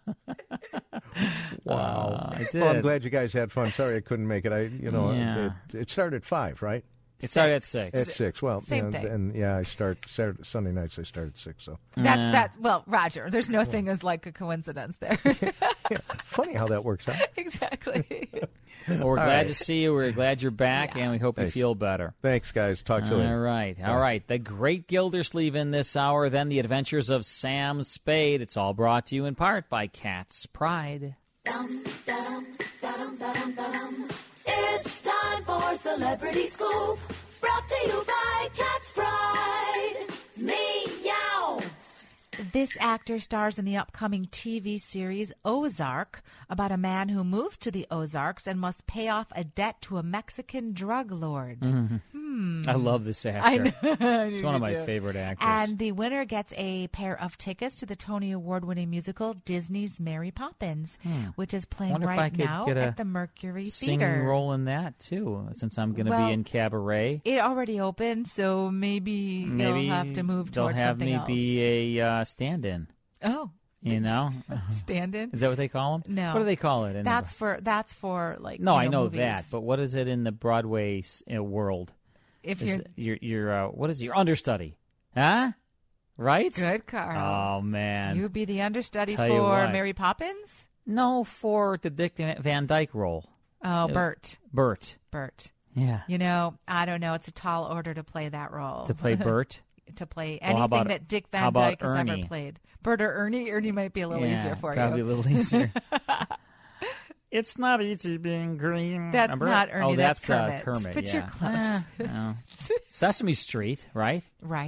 Wow. Uh, I did. Well, I'm glad you guys had fun. Sorry I couldn't make it. I, you know, Yeah. it, it started at five, right? It started at six. At six. Well, Same you know, thing. And yeah, I start Saturday, Sunday nights. I start at six. So That's Nah. that. Well, Roger, there's no thing as like a coincidence there. funny how that works out. Exactly. Well, we're All glad right. to see you. We're glad you're back, and we hope Thanks. you feel better. Thanks, guys. Talk to you All later. right, all right. The Great Gildersleeve in this hour, then the Adventures of Sam Spade. It's all brought to you in part by Cat's Pride. Dum, da-dum, da-dum, da-dum, da-dum. It's time for Celebrity Scoop. Brought to you by Cat's Pride. Meow. This actor stars in the upcoming T V series Ozark about a man who moved to the Ozarks and must pay off a debt to a Mexican drug lord. Mhm. Hmm. I love this actor. I know. I He's knew one of you my do. favorite actors. And the winner gets a pair of tickets to the Tony Award-winning musical Disney's Mary Poppins, Hmm. which is playing Wonder if I right could now get a at the Mercury singing Theater. role in that too, since I'm going to Well, be in Cabaret. It already opened, so maybe, Maybe you'll have to move they'll towards have something me else. be a uh, stand-in. Oh. You know, Stand-in? Is that what they call them? No. What do they call it? In That's for that's for like no, you I know, know movies. that, but what is it in the Broadway s- uh, world? If Is you're- it- you're you're uh, what is it? Your understudy, huh? Right? Good, Carl. Oh man, You'd be the understudy Tell you for what. Mary Poppins? No, for the Dick Van Dyke role. Oh, Uh, Bert. Bert. Bert. Yeah. You know, I don't know. It's a tall order to play that role. To play Bert? to play Well, how anything about- that Dick how Van about Dyke has Ernie? ever played. Bert or Ernie? Ernie might be a little Yeah, easier for probably you. a little easier. It's not easy being green. That's Remember? not Ernie, Oh, that's that's Kermit. Uh, Kermit. But yeah. you're close. Eh, no. Sesame Street, right? Right.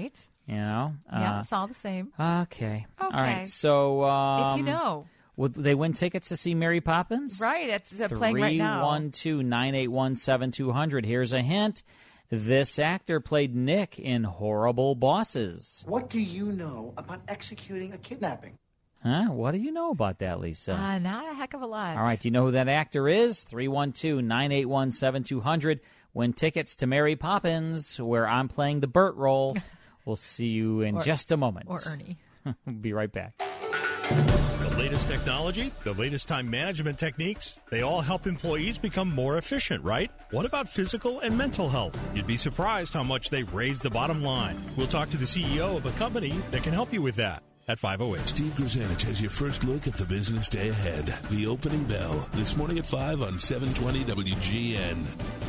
You know? Yeah, Uh, it's all the same. okay. All Okay. right. So, um, If you know. would they win tickets to see Mary Poppins? Right. It's uh, playing right now. three one two, nine eight one, seven two zero zero. Here's a hint. This actor played Nick in Horrible Bosses. What do you know about executing a kidnapping? Huh? What do you know about that, Lisa? Uh, not a heck of a lot. All right. Do you know who that actor is? three one two, nine eight one, seven two zero zero. Win tickets to Mary Poppins, where I'm playing the Burt role. We'll see you in Or- just a moment. Or Ernie. We'll be right back. The latest technology, the latest time management techniques, they all help employees become more efficient, right? What about physical and mental health? You'd be surprised how much they raise the bottom line. We'll talk to the C E O of a company that can help you with that at five oh eight. Steve Grzanich has your first look at the business day ahead. The opening bell this morning at five on seven twenty W G N.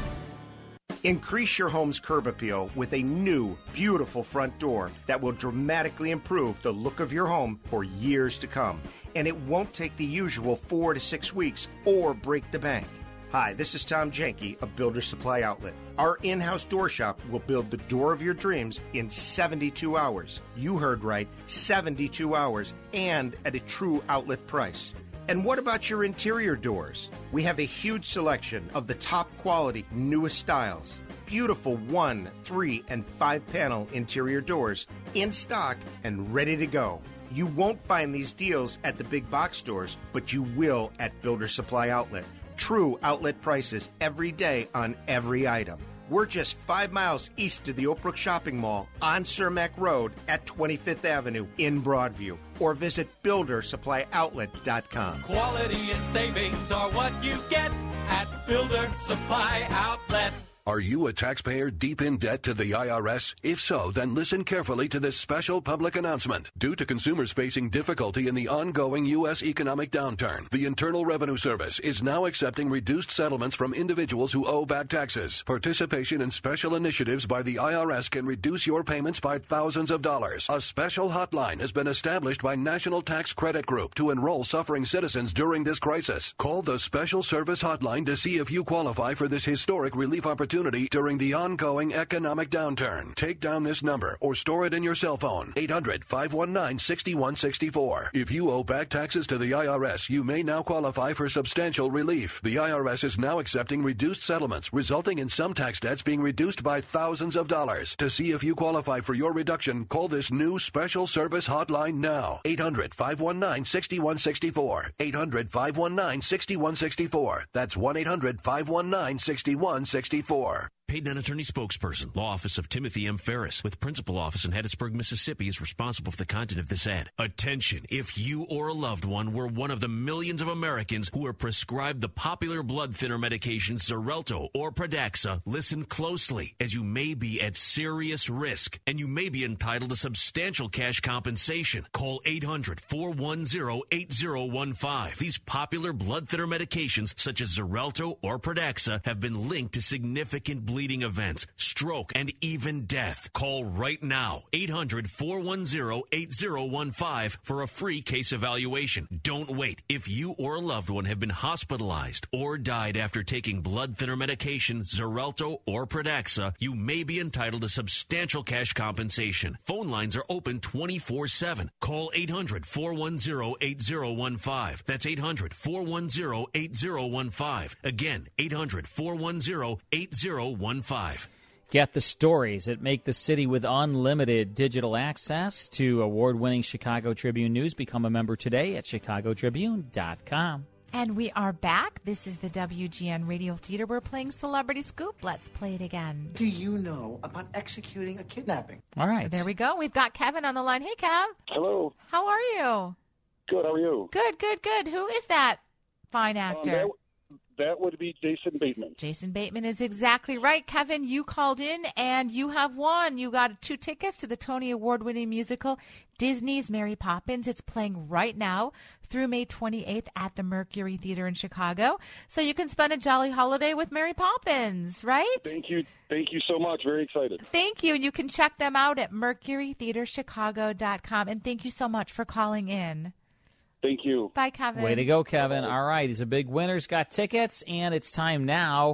Increase your home's curb appeal with a new, beautiful front door that will dramatically improve the look of your home for years to come. And it won't take the usual four to six weeks or break the bank. Hi, this is Tom Jenke of Builder Supply Outlet. Our in-house door shop will build the door of your dreams in seventy-two hours. You heard right, seventy-two hours, and at a true outlet price. And what about your interior doors? We have a huge selection of the top quality, newest styles. Beautiful one, three, and five panel interior doors in stock and ready to go. You won't find these deals at the big box stores, but you will at Builder Supply Outlet. True outlet prices every day on every item. We're just five miles east of the Oak Brook Shopping Mall on Cermak Road at twenty-fifth Avenue in Broadview. Or visit builder supply outlet dot com. Quality and savings are what you get at Builder Supply Outlet. Are you a taxpayer deep in debt to the I R S? If so, then listen carefully to this special public announcement. Due to consumers facing difficulty in the ongoing U S economic downturn, the Internal Revenue Service is now accepting reduced settlements from individuals who owe back taxes. Participation in special initiatives by the I R S can reduce your payments by thousands of dollars. A special hotline has been established by National Tax Credit Group to enroll suffering citizens during this crisis. Call the Special Service Hotline to see if you qualify for this historic relief opportunity during the ongoing economic downturn. Take down this number or store it in your cell phone. eight hundred, five one nine, six one six four. If you owe back taxes to the I R S, you may now qualify for substantial relief. The I R S is now accepting reduced settlements, resulting in some tax debts being reduced by thousands of dollars. To see if you qualify for your reduction, call this new special service hotline now. eight hundred, five one nine, six one six four. eight hundred, five one nine, six one six four. That's one eight hundred, five one nine, six one six four. Paid non-attorney spokesperson, Law Office of Timothy M. Ferris, with principal office in Hattiesburg, Mississippi, is responsible for the content of this ad. Attention, if you or a loved one were one of the millions of Americans who are prescribed the popular blood thinner medications Xarelto or Pradaxa, listen closely, as you may be at serious risk, and you may be entitled to substantial cash compensation. Call eight hundred, four one zero, eight zero one five. These popular blood thinner medications, such as Xarelto or Pradaxa, have been linked to significant bleeding bleeding events, stroke, and even death. Call right now, eight hundred, four one zero, eight zero one five for a free case evaluation. Don't wait. If you or a loved one have been hospitalized or died after taking blood thinner medication, Xarelto or Pradaxa, you may be entitled to substantial cash compensation. Phone lines are open twenty-four seven. Call eight hundred, four one zero, eight zero one five. That's eight hundred, four one zero, eight zero one five. Again, eight hundred, four one zero, eight zero one five. Get the stories that make the city with unlimited digital access to award-winning Chicago Tribune News. Become a member today at chicago tribune dot com. And we are back. This is the W G N Radio Theater. We're playing Celebrity Scoop. Let's play it again. Do you know about executing a kidnapping? All right. There we go. We've got Kevin on the line. Hey, Kev. Hello. How are you? Good. How are you? Good, good, good. Who is that fine actor? Um, that, that would be Jason Bateman. Jason Bateman is exactly right. Kevin, you called in and you have won. You got two tickets to the Tony Award-winning musical Disney's Mary Poppins. It's playing right now through May twenty-eighth at the Mercury Theater in Chicago. So you can spend a jolly holiday with Mary Poppins, right? Thank you. Thank you so much. Very excited. Thank you. You can check them out at mercury theater chicago dot com. And thank you so much for calling in. Thank you. Bye, Kevin. Way to go, Kevin. All right, he's a big winner. He's got tickets, and it's time now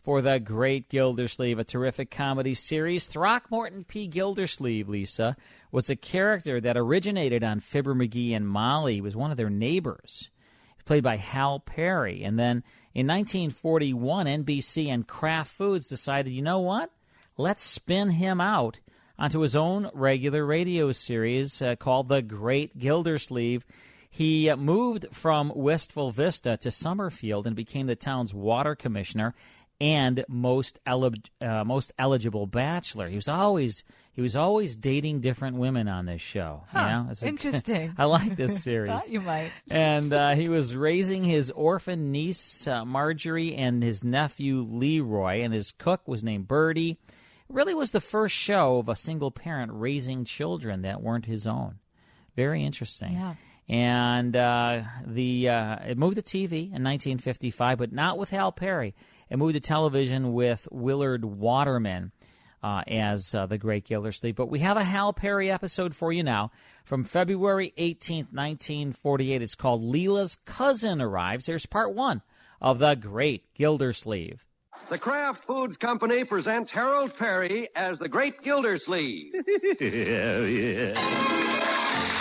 for The Great Gildersleeve, a terrific comedy series. Throckmorton P. Gildersleeve, Lisa, was a character that originated on Fibber McGee and Molly. He was one of their neighbors. He was played by Hal Perry. And then in nineteen forty-one, N B C and Kraft Foods decided, you know what? Let's spin him out onto his own regular radio series uh, called The Great Gildersleeve. He uh, moved from Wistful Vista to Summerfield and became the town's water commissioner and most eli- uh, most eligible bachelor. He was always he was always dating different women on this show. Huh, you know? It's a- interesting. I like this series. Thought you might. And uh, he was raising his orphan niece uh, Marjorie and his nephew Leroy, and his cook was named Birdie. It really was the first show of a single parent raising children that weren't his own. Very interesting. Yeah. And uh, the uh, it moved to T V in nineteen fifty-five, but not with Hal Perry. It moved to television with Willard Waterman uh, as uh, The Great Gildersleeve. But we have a Hal Perry episode for you now from February eighteenth, nineteen forty-eight. It's called Leela's Cousin Arrives. Here's part one of The Great Gildersleeve. The Kraft Foods Company presents Harold Perry as the Great Gildersleeve. Hell yeah.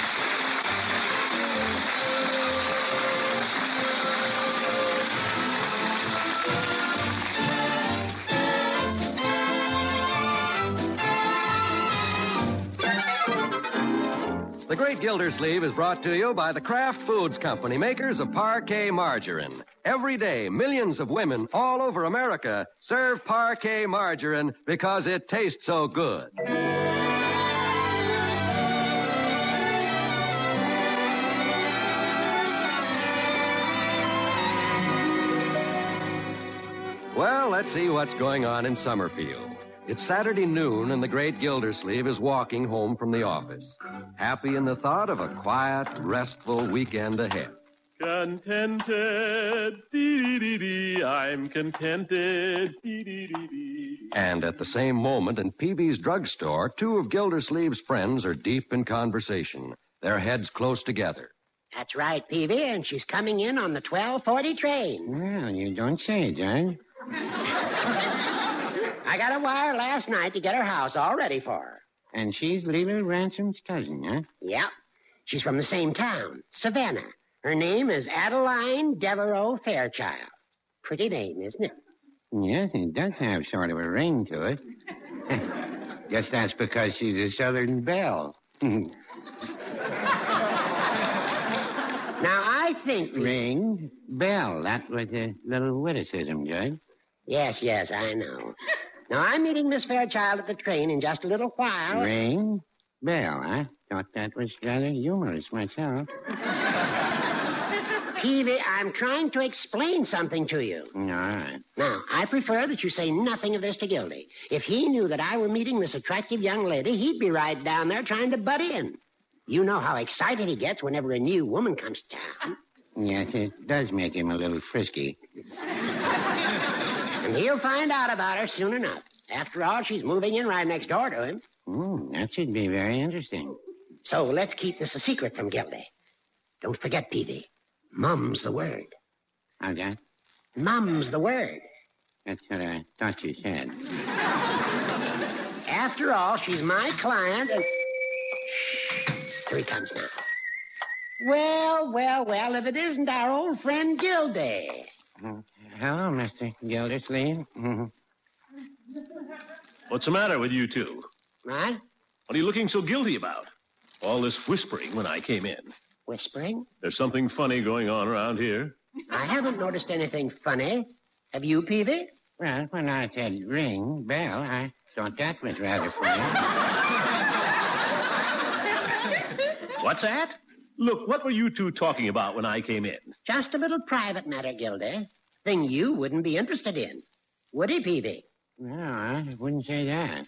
The Great Gildersleeve is brought to you by the Kraft Foods Company, makers of Parquet margarine. Every day, millions of women all over America serve Parquet margarine because it tastes so good. Well, let's see what's going on in Summerfield. It's Saturday noon, and the Great Gildersleeve is walking home from the office, happy in the thought of a quiet, restful weekend ahead. Contented, dee-dee-dee-dee, I'm contented, dee-dee-dee-dee. And at the same moment in Peavy's drugstore, two of Gildersleeve's friends are deep in conversation, their heads close together. That's right, Peavy, and she's coming in on the twelve forty train. Well, you don't say, Judge. I got a wire last night to get her house all ready for her. And she's Leela Ransom's cousin, huh? Yep. She's from the same town, Savannah. Her name is Adeline Devereaux Fairchild. Pretty name, isn't it? Yes, it does have sort of a ring to it. Guess that's because she's a Southern belle. Now, I think... Ring, bell. That was a little witticism, Judge. Yes, yes, I know. Now, I'm meeting Miss Fairchild at the train in just a little while. Ring, bell. I thought that was rather humorous myself. Peavy, I'm trying to explain something to you. All right. Now, I prefer that you say nothing of this to Gildy. If he knew that I were meeting this attractive young lady, he'd be right down there trying to butt in. You know how excited he gets whenever a new woman comes to town. Yes, it does make him a little frisky. And he'll find out about her soon enough. After all, she's moving in right next door to him. Mm, that should be very interesting. So let's keep this a secret from Gildy. Don't forget, Peavy. Mum's the word. How's that? Mum's the word. That's what I thought you said. After all, she's my client, and... Shh. Here he comes now. Well, well, well, if it isn't our old friend Gildy. Uh, hello, Mister Gildersleeve. What's the matter with you two? What? What are you looking so guilty about? All this whispering when I came in. Whispering? There's something funny going on around here. I haven't noticed anything funny. Have you, Peavy? Well, when I said ring, bell, I thought that was rather funny. What's that? Look, what were you two talking about when I came in? Just a little private matter, Gildy. Thing you wouldn't be interested in. Would he, Peavy? No, I wouldn't say that.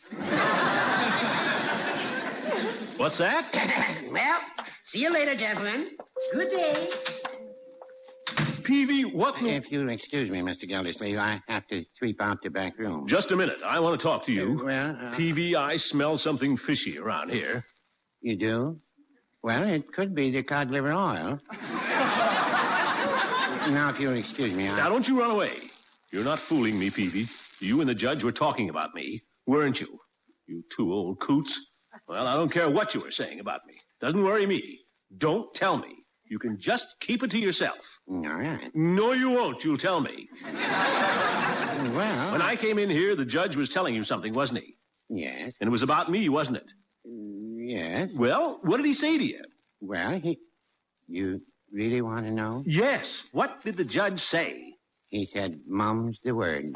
What's that? Well, see you later, gentlemen. Good day. Peavy, what... If you'll excuse me, Mister Gildersleeve, I have to sweep out the back room. Just a minute. I want to talk to you. Uh, well... Uh... Peavy, I smell something fishy around here. You do? Well, it could be the cod liver oil. Now, if you'll excuse me, I... Now, don't you run away. You're not fooling me, Peavy. You and the judge were talking about me, weren't you? You two old coots. Well, I don't care what you were saying about me. Doesn't worry me. Don't tell me. You can just keep it to yourself. All right. No, you won't. You'll tell me. Well... When I came in here, the judge was telling you something, wasn't he? Yes. And it was about me, wasn't it? Yes. Well, what did he say to you? Well, he... You really want to know? Yes. What did the judge say? He said, "Mum's the word."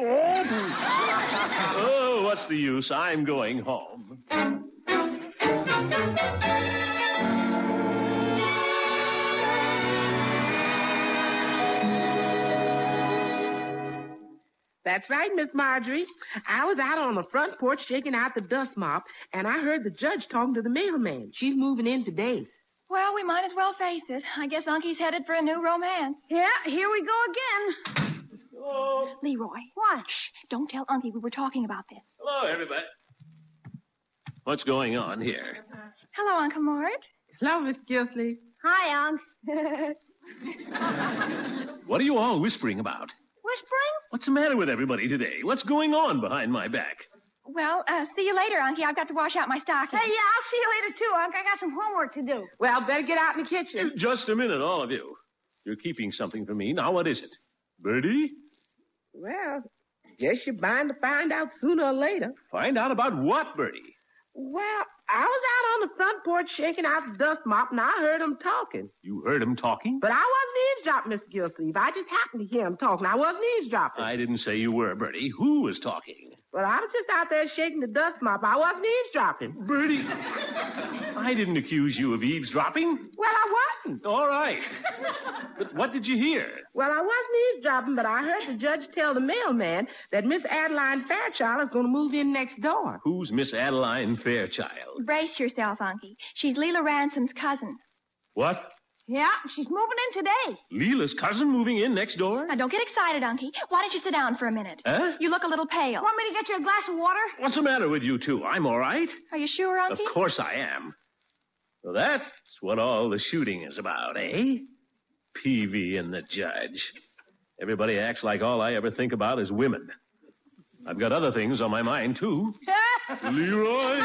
Oh, what's the use? I'm going home. That's right, Miss Marjorie. I was out on the front porch shaking out the dust mop, and I heard the judge talking to the mailman. She's moving in today. Well, we might as well face it. I guess Uncie's headed for a new romance. Yeah, here we go again. Hello. Leroy. What? Shh. Don't tell Unkie we were talking about this. Hello, everybody. What's going on here? Hello, Uncle Mort. Hello, Miss Gilsleeve. Hi, Unc. What are you all whispering about? Whispering? What's the matter with everybody today? What's going on behind my back? Well, uh, see you later, Unkie. I've got to wash out my stocking. Hey, yeah, I'll see you later, too, Unc. I got some homework to do. Well, better get out in the kitchen. Just a minute, all of you. You're keeping something from me. Now, what is it? Birdie? Well, guess you're bound to find out sooner or later. Find out about what, Birdie? Well, I was out on the front porch shaking out the dust mop, and I heard them talking. You heard them talking? But I wasn't eavesdropping, Mister Gilsleeve. I just happened to hear them talking. I wasn't eavesdropping. I didn't say you were, Birdie. Who was talking? Well, I was just out there shaking the dust mop. I wasn't eavesdropping. Birdie, I didn't accuse you of eavesdropping. Well, I wasn't. All right. But what did you hear? Well, I wasn't eavesdropping, but I heard the judge tell the mailman that Miss Adeline Fairchild is going to move in next door. Who's Miss Adeline Fairchild? Brace yourself, Unkie. She's Leela Ransom's cousin. What? Yeah, she's moving in today. Leela's cousin moving in next door? Now, don't get excited, Unkie. Why don't you sit down for a minute? Huh? You look a little pale. Want me to get you a glass of water? What's the matter with you two? I'm all right. Are you sure, Unkie? Of course I am. Well, that's what all the shooting is about, eh? Peavy and the judge. Everybody acts like all I ever think about is women. I've got other things on my mind, too. Leroy!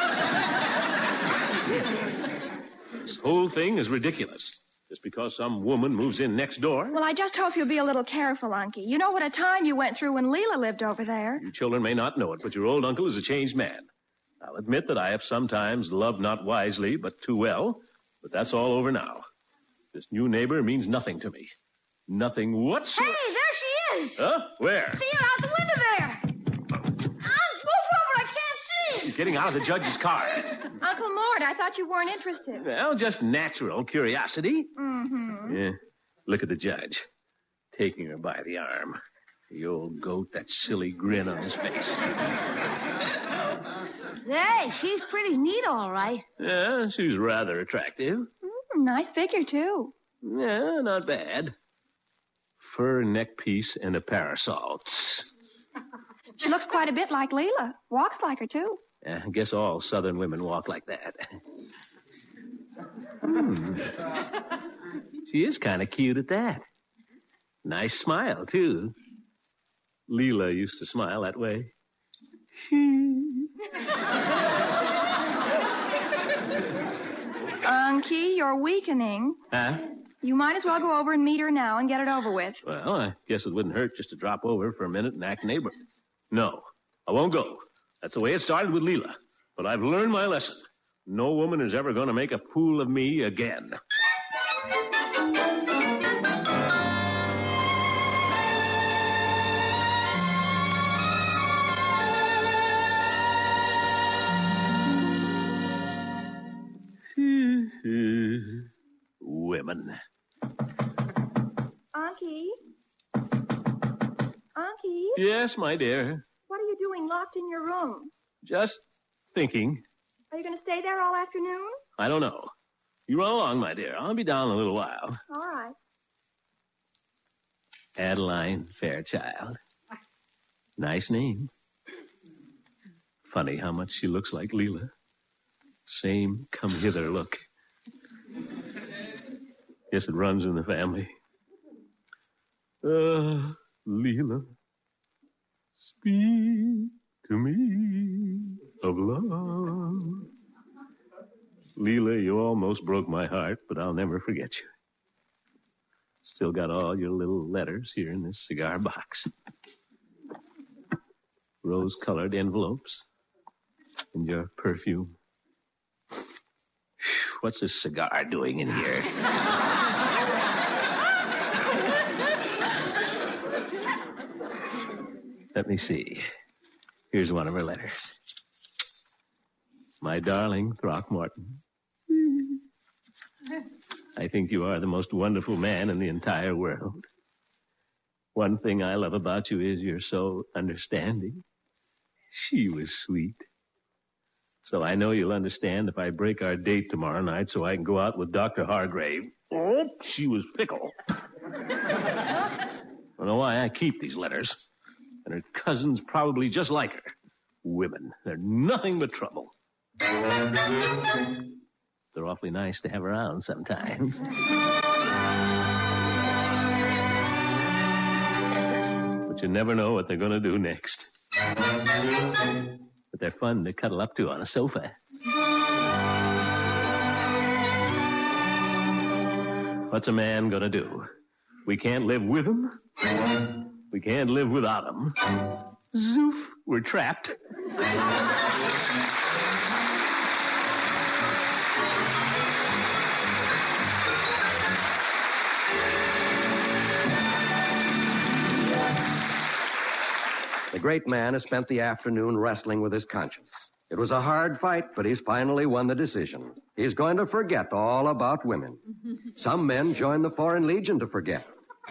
This whole thing is ridiculous. Just because some woman moves in next door. Well, I just hope you'll be a little careful, Unkie. You know what a time you went through when Leela lived over there. You children may not know it, but your old uncle is a changed man. I'll admit that I have sometimes loved not wisely, but too well. But that's all over now. This new neighbor means nothing to me. Nothing whatsoever. Hey, there she is. Huh? Where? See her out the window there. Unc, move over. I can't see. She's getting out of the judge's car. Uncle Mort, I thought you weren't interested. Well, just natural curiosity. Mm-hmm. Yeah. Look at the judge. Taking her by the arm. The old goat, that silly grin on his face. Hey, she's pretty neat, all right. Yeah, she's rather attractive. Mm, nice figure, too. Yeah, not bad. Fur neck piece and a parasol. She looks quite a bit like Leela. Walks like her, too. Yeah, I guess all southern women walk like that. Hmm. She is kind of cute at that. Nice smile, too. Leela used to smile that way. Unkie, you're weakening. Huh? You might as well go over and meet her now and get it over with. Well, I guess it wouldn't hurt just to drop over for a minute and act neighborly. No, I won't go. That's the way it started with Leela. But I've learned my lesson. No woman is ever going to make a fool of me again. Women. Unkie? Unkie? Yes, my dear. What are you doing locked in your room? Just thinking. Are you going to stay there all afternoon? I don't know. You run along, my dear. I'll be down in a little while. All right. Adeline Fairchild. Nice name. Funny how much she looks like Leela. Same come-hither look. Guess it runs in the family. Uh, Leela. Speak to me of love. Leela, you almost broke my heart, but I'll never forget you. Still got all your little letters here in this cigar box. Rose-colored envelopes. And your perfume. What's this cigar doing in here? Let me see. Here's one of her letters. My darling Throckmorton, I think you are the most wonderful man in the entire world. One thing I love about you is you're so understanding. She was sweet. So I know you'll understand if I break our date tomorrow night so I can go out with Doctor Hargrave. Oh, she was fickle. I don't know why I keep these letters. And her cousin's probably just like her. Women, they're nothing but trouble. They're awfully nice to have around sometimes. But you never know what they're going to do next. But they're fun to cuddle up to on a sofa. What's a man going to do? We can't live with him. We can't live without him. Zoof, we're trapped. The great man has spent the afternoon wrestling with his conscience. It was a hard fight, but he's finally won the decision. He's going to forget all about women. Some men join the Foreign Legion to forget.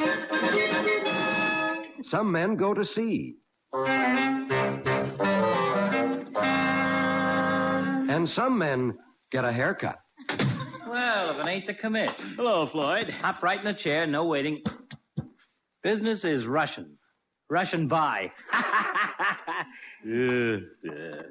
Some men go to sea. And some men get a haircut. Well, if it ain't the commish. Hello, Floyd. Hop right in the chair, no waiting. Business is Russian. Russian by. Yeah, yeah.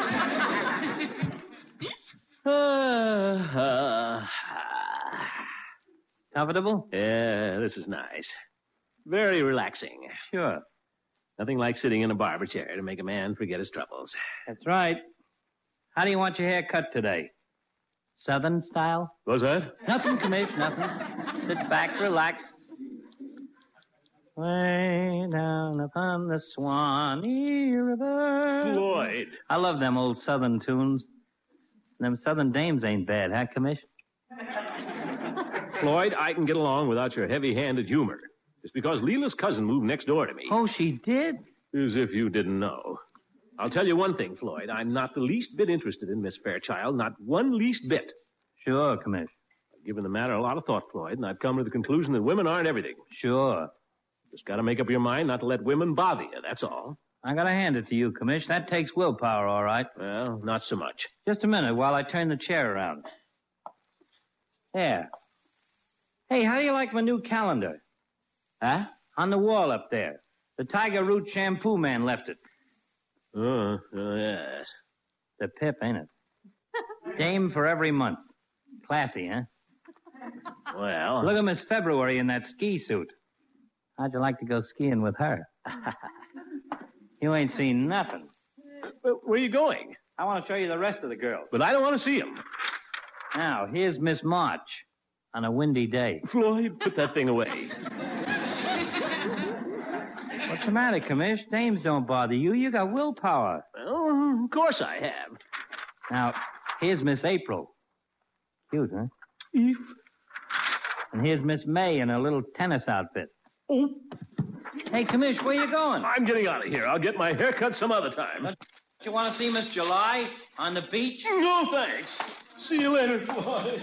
uh, uh, Comfortable? Yeah, this is nice. Very relaxing. Sure. Nothing like sitting in a barber chair to make a man forget his troubles. That's right. How do you want your hair cut today? Southern style? What's that? Nothing, commish, nothing. Sit back, relax. Way down upon the Swanee River. Floyd. I love them old Southern tunes. Them Southern dames ain't bad, huh, commish? Floyd, I can get along without your heavy-handed humor. It's because Leela's cousin moved next door to me. Oh, she did? As if you didn't know. I'll tell you one thing, Floyd. I'm not the least bit interested in Miss Fairchild. Not one least bit. Sure, commish. I've given the matter a lot of thought, Floyd, and I've come to the conclusion that women aren't everything. Sure. Just got to make up your mind not to let women bother you, that's all. I got to hand it to you, commish. That takes willpower, all right. Well, not so much. Just a minute while I turn the chair around. There. Hey, how do you like my new calendar? Huh? On the wall up there. The Tiger Root shampoo man left it. Oh, uh, yes. The pip, ain't it? Dame for every month. Classy, huh? Well... Look at Miss February in that ski suit. How'd you like to go skiing with her? You ain't seen nothing. Well, where are you going? I want to show you the rest of the girls. But I don't want to see them. Now, here's Miss March on a windy day. Floyd, put that thing away. What's the matter, commish? Dames don't bother you. You got willpower. Well, of course I have. Now, here's Miss April. Cute, huh? Eve. And here's Miss May in a little tennis outfit. Oh. Hey, commish, where you going? I'm getting out of here. I'll get my hair cut some other time. Don't you want to see Miss July on the beach? No, thanks. See you later, Floyd.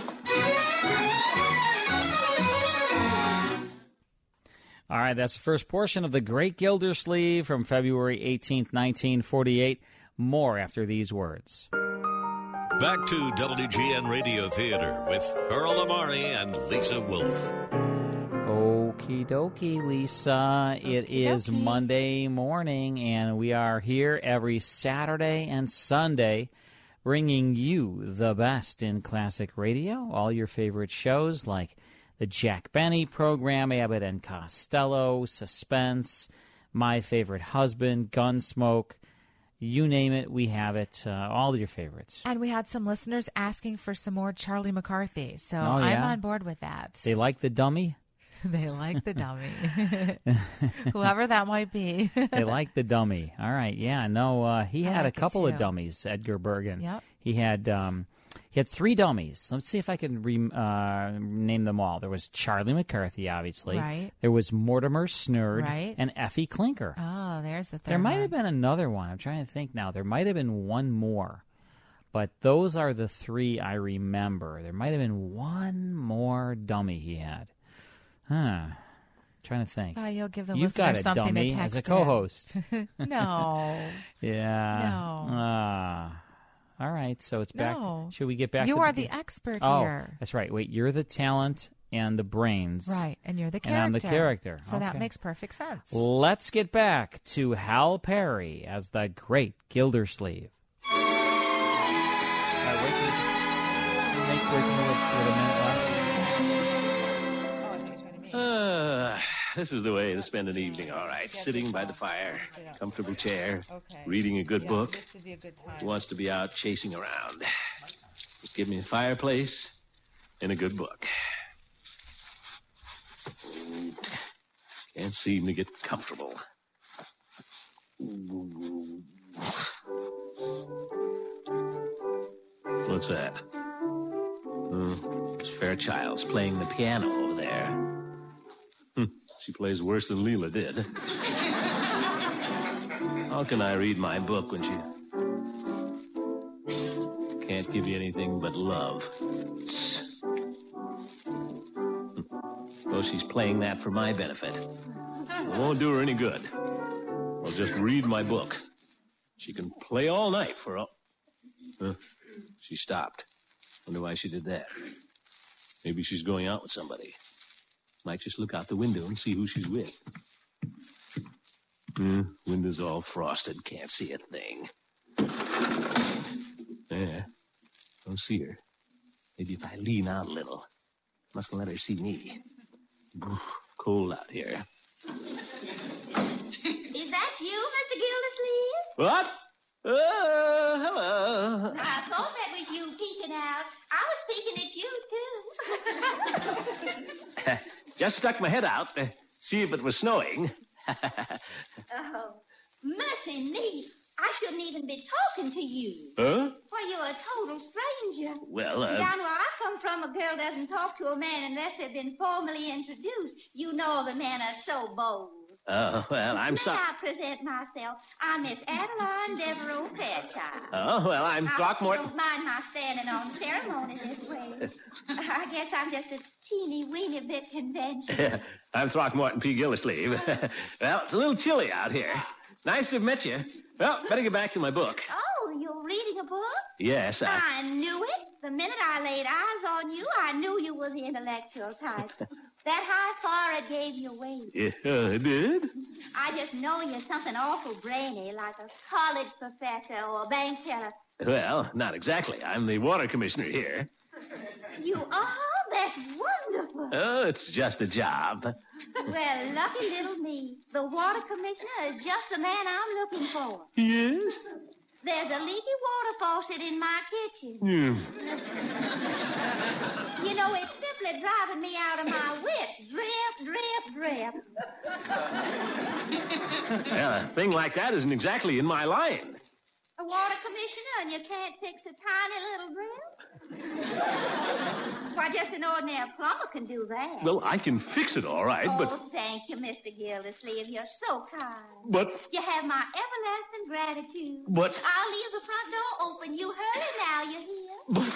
All right, that's the first portion of The Great Gildersleeve from February eighteenth, nineteen forty-eight. More after these words. Back to W G N Radio Theater with Earl Amari and Lisa Wolf. Okie dokie, Lisa. It is Monday morning, and we are here every Saturday and Sunday bringing you the best in classic radio, all your favorite shows like the Jack Benny program, Abbott and Costello, Suspense, My Favorite Husband, Gunsmoke. You name it, we have it. Uh, all your favorites. And we had some listeners asking for some more Charlie McCarthy, so Oh, I'm yeah? on board with that. They like the dummy? They like the dummy. Whoever that might be. They like the dummy. All right, yeah, no, uh, he I had like a it, couple of too. dummies, Edgar Bergen. Yep. He had um, he had three dummies. Let's see if I can re- uh, name them all. There was Charlie McCarthy, obviously. Right. There was Mortimer Snurd Right. and Effie Clinker. Oh, there's the third There might one. have been another one. I'm trying to think now. There might have been one more. But those are the three I remember. There might have been one more dummy he had. Huh. Trying to think. Oh, you'll give the You've listener got a something to dummy text as a in. co-host. No. Yeah. No. Ah. All right. So it's back. No. To, should we get back You to are the, the expert oh, here. That's right. Wait, you're the talent and the brains. Right, and you're the And character. I'm the character. So that Okay. makes perfect sense. Let's get back to Hal Perry as the great Gildersleeve. All right, wait, wait, wait, wait, wait, wait a minute left. Uh, this is the way to spend an evening, all right. Sitting by the fire, comfortable chair, reading a good book. This would be a good time. Who wants to be out chasing around? Just give me a fireplace and a good book. Can't seem to get comfortable. What's that? Hmm, it's Fairchild's playing the piano over there. Hmm, she plays worse than Leela did. How can I read my book when she can't give you anything but love? Well, she's playing that for my benefit. It won't do her any good. I'll just read my book. She can play all night for all... Huh? She stopped. Wonder why she did that. Maybe she's going out with somebody. Might just look out the window and see who she's with. Hmm, window's all frosted. Can't see a thing. Yeah, don't see her. Maybe if I lean out a little. Mustn't let her see me. Oof, cold out here. Is that you, Mister Gildersleeve? What? Uh, hello. I thought that was you peeking out. I was peeking at you, too. Just stuck my head out to see if it was snowing. Oh, mercy me. I shouldn't even be talking to you. Huh? Why, you're a total stranger. Well, uh... Down where I come from, a girl doesn't talk to a man unless they've been formally introduced. You know the men are so bold. Oh, well, I'm May sorry. I present myself? I'm Miss Adeline Devereaux Fairchild. Oh, well, I'm I Throckmorton. don't mind my standing on ceremony this way. I guess I'm just a teeny weeny bit conventional. I'm Throckmorton P. Gildersleeve. Well, it's a little chilly out here. Nice to have met you. Well, better get back to my book. Oh, you're reading a book? Yes, I... I knew it. The minute I laid eyes on you, I knew you was the intellectual type. That high forehead gave you away. Yeah, I did? I just know you're something awful brainy, like a college professor or a bank teller. Well, not exactly. I'm the water commissioner here. You are? That's wonderful. Oh, it's just a job. Well, lucky little me. The water commissioner is just the man I'm looking for. Yes? There's a leaky water faucet in my kitchen. Hmm. You know, it's simply driving me out of my wits. Drip, drip, drip. Well, a thing like that isn't exactly in my line. A water commissioner and you can't fix a tiny little drip? Why, just an ordinary plumber can do that. Well, I can fix it all right, oh, but... thank you, Mister Gildersleeve. You're so kind. But... You have my everlasting gratitude. But... I'll leave the front door open. You hurry now, you hear? But...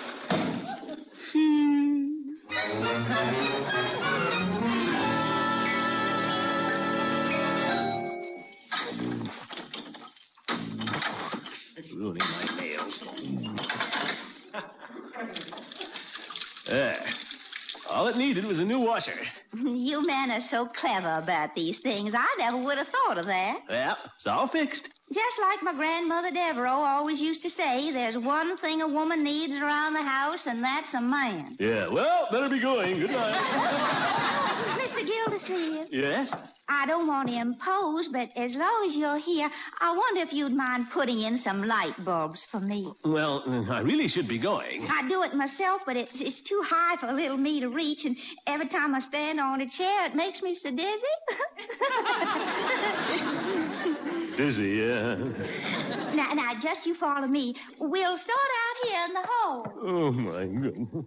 Ruining my nails. There. All it needed was a new washer. You men are so clever about these things. I never would have thought of that. Well, it's all fixed. Just just like my grandmother Devereaux always used to say, there's one thing a woman needs around the house, and that's a man. Yeah, well, better be going. Good night. Mister Gildersleeve. Yes? I don't want to impose, but as long as you're here, I wonder if you'd mind putting in some light bulbs for me. Well, I really should be going. I do it myself, but it's, it's too high for little me to reach, and every time I stand on a chair, it makes me so dizzy. Dizzy, yeah. Now, now, just you follow me. We'll start out here in the hall. Oh, my goodness.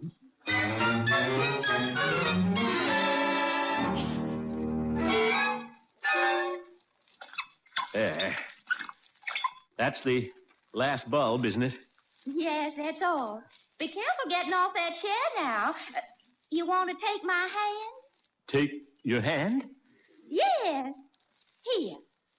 There. That's the last bulb, isn't it? Yes, that's all. Be careful getting off that chair now. Uh, you want to take my hand? Take your hand? Yes. Here.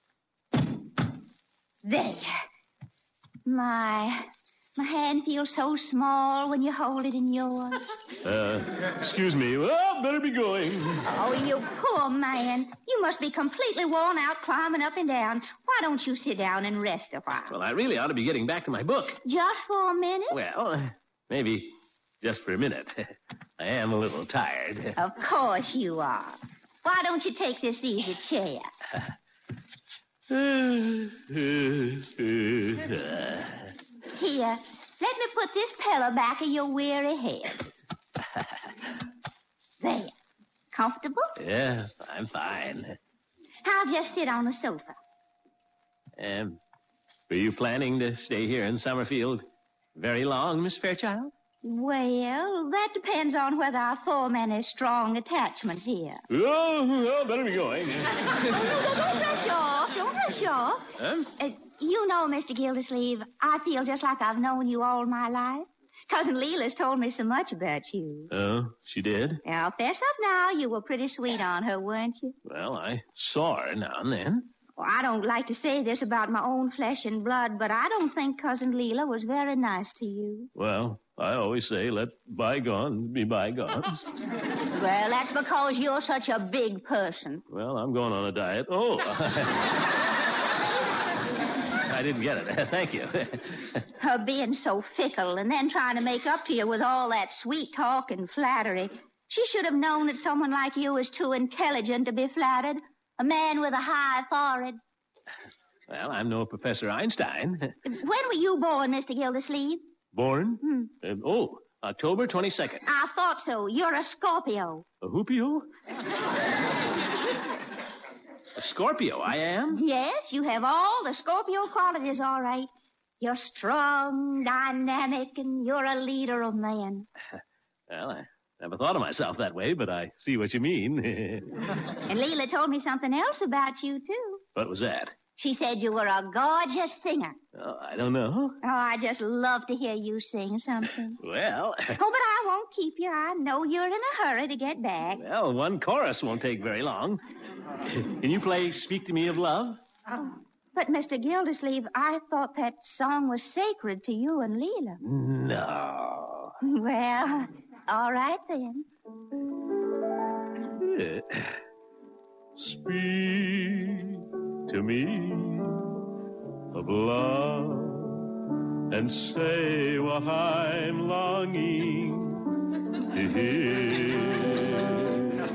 There. My, my hand feels so small when you hold it in yours. Uh, excuse me. Well, better be going. Oh, you poor man. You must be completely worn out climbing up and down. Why don't you sit down and rest a while? Well, I really ought to be getting back to my book. Just for a minute? Well, maybe just for a minute. I am a little tired. Of course you are. Why don't you take this easy chair? Here, let me put this pillow back of your weary head. There. Comfortable? Yes, I'm fine. I'll just sit on the sofa. Um, were you planning to stay here in Summerfield very long, Miss Fairchild? Well, that depends on whether I form any strong attachments here. Oh, well, better be going. Oh, don't rush off. Don't rush off. Huh? Uh, you know, Mister Gildersleeve, I feel just like I've known you all my life. Cousin Leela's told me so much about you. Oh, she did? Now, fess up now. You were pretty sweet on her, weren't you? Well, I saw her now and then. Well, I don't like to say this about my own flesh and blood, but I don't think Cousin Leela was very nice to you. Well, I always say let bygones be bygones. Well, that's because you're such a big person. Well, I'm going on a diet. Oh. I didn't get it. Thank you. Her being so fickle and then trying to make up to you with all that sweet talk and flattery. She should have known that someone like you is too intelligent to be flattered. A man with a high forehead. Well, I'm no Professor Einstein. When were you born, Mister Gildersleeve? Born? Hmm. Uh, oh, October twenty-second. I thought so. You're a Scorpio. A hoopio? A Scorpio, I am? Yes, you have all the Scorpio qualities, all right. You're strong, dynamic, and you're a leader of men. Well, I never thought of myself that way, but I see what you mean. And Leela told me something else about you, too. What was that? She said you were a gorgeous singer. Oh, I don't know. Oh, I just love to hear you sing something. Well... Oh, but I won't keep you. I know you're in a hurry to get back. Well, one chorus won't take very long. Can you play Speak to Me of Love? Oh, but Mister Gildersleeve, I thought that song was sacred to you and Leela. No. Well, all right then. Speak to me of love and say what I'm longing to hear.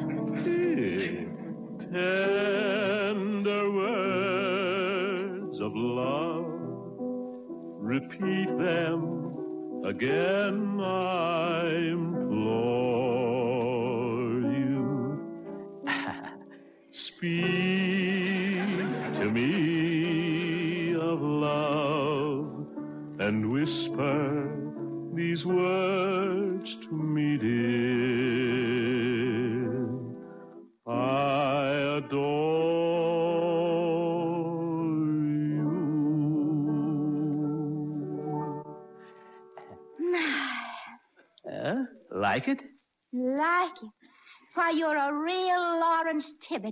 Tender words of love, repeat them again, I implore you. Speak to me of love and whisper these words to me, dear. I adore you. Uh, like it? Like it? Why, you're a real Lawrence Tibbet.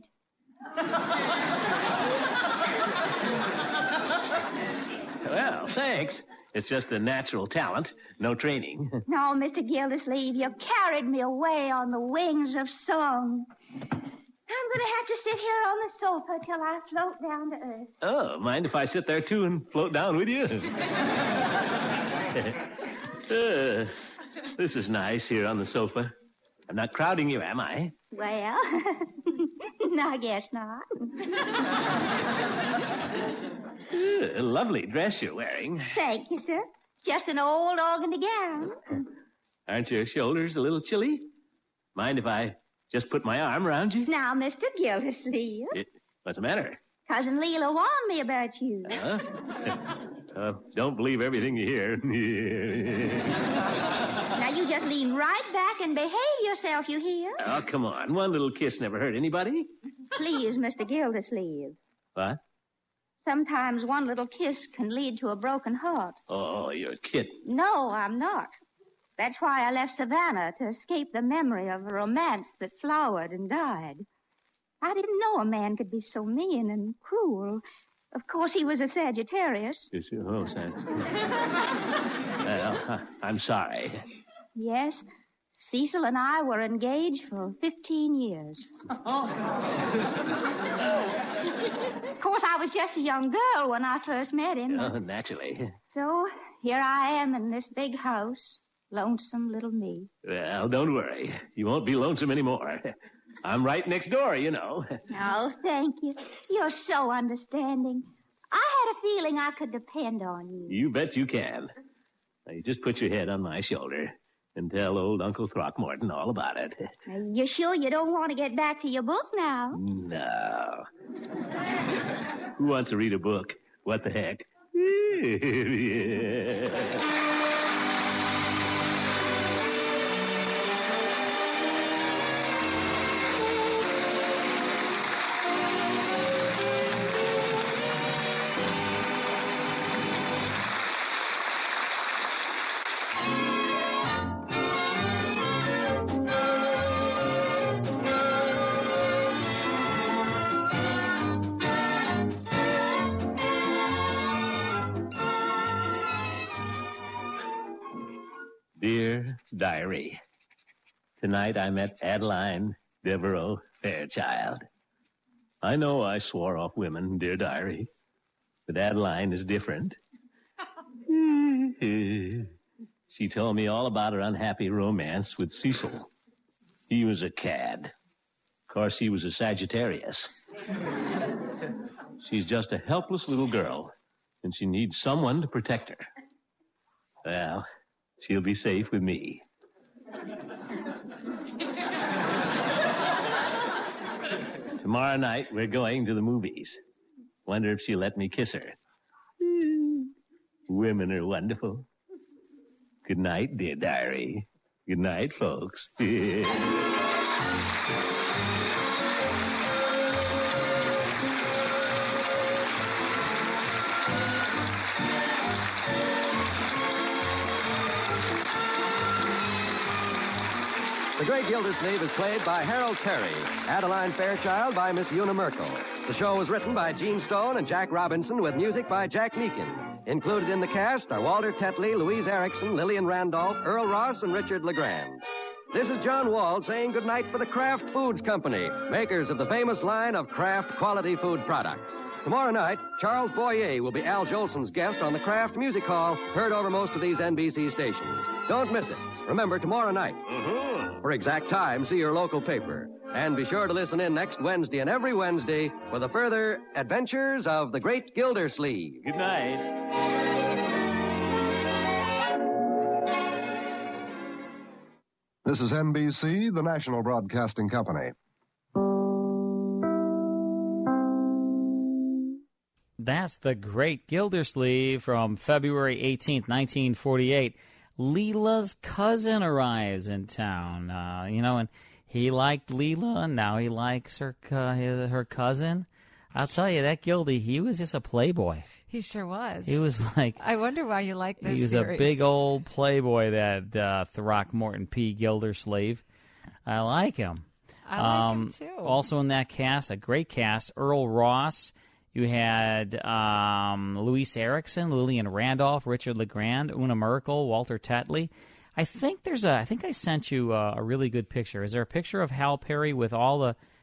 Well, thanks. It's just a natural talent, no training. No, Mister Gildersleeve, you carried me away on the wings of song. I'm going to have to sit here on the sofa till I float down to earth. Oh, mind if I sit there, too, and float down with you? uh, this is nice here on the sofa. I'm not crowding you, am I? Well, no, I guess not. Uh, lovely dress you're wearing. Thank you, sir. It's just an old organdy gown. Aren't your shoulders a little chilly? Mind if I just put my arm around you? Now, Mister Gildersleeve, It, what's the matter? Cousin Leela warned me about you. Huh? uh, don't believe everything you hear. Now, you just lean right back and behave yourself, you hear? Oh, come on. One little kiss never hurt anybody. Please, Mister Gildersleeve. What? Sometimes one little kiss can lead to a broken heart. Oh, you're kidding. No, I'm not. That's why I left Savannah, to escape the memory of a romance that flowered and died. I didn't know a man could be so mean and cruel. Of course, he was a Sagittarius. Yes, oh, Sam. Well, I'm sorry. Yes, Cecil and I were engaged for fifteen years. Of course, I was just a young girl when I first met him. Oh, naturally. So, here I am in this big house. Lonesome little me. Well, don't worry. You won't be lonesome anymore. I'm right next door, you know. Oh, thank you. You're so understanding. I had a feeling I could depend on you. You bet you can. Now, you just put your head on my shoulder and tell old Uncle Throckmorton all about it. You sure you don't want to get back to your book now? No. Who wants to read a book? What the heck? Dear Diary, tonight I met Adeline Devereaux Fairchild. I know I swore off women, dear Diary, but Adeline is different. She told me all about her unhappy romance with Cecil. He was a cad. Of course, he was a Sagittarius. She's just a helpless little girl, and she needs someone to protect her. Well, she'll be safe with me. Tomorrow night, we're going to the movies. Wonder if she'll let me kiss her. Women are wonderful. Good night, dear Diary. Good night, folks. The Great Gildersleeve is played by Harold Perry. Adeline Fairchild by Miss Una Merkel. The show was written by Gene Stone and Jack Robinson with music by Jack Meakin. Included in the cast are Walter Tetley, Louise Erickson, Lillian Randolph, Earl Ross, and Richard LeGrand. This is John Wall saying goodnight for the Kraft Foods Company, makers of the famous line of Kraft quality food products. Tomorrow night, Charles Boyer will be Al Jolson's guest on the Kraft Music Hall, heard over most of these N B C stations. Don't miss it. Remember, tomorrow night. Uh-huh. For exact time, see your local paper. And be sure to listen in next Wednesday and every Wednesday for the further adventures of the Great Gildersleeve. Good night. This is N B C, the national broadcasting company. That's the Great Gildersleeve from February eighteenth, nineteen forty-eight. Leela's cousin arrives in town, uh, you know, and he liked Leela, and now he likes her uh, her cousin. I'll tell you, that Gildy, he was just a playboy. He sure was. He was like... I wonder why you like this He was series. a big old playboy, that uh, Throckmorton P. Gildersleeve. I like him. I like um, him, too. Also in that cast, a great cast, Earl Ross. You had um, Louise Erickson, Lillian Randolph, Richard LeGrand, Una Merkel, Walter Tetley. I think there's a. I think I sent you a, a really good picture. Is there a picture of Hal Perry with all the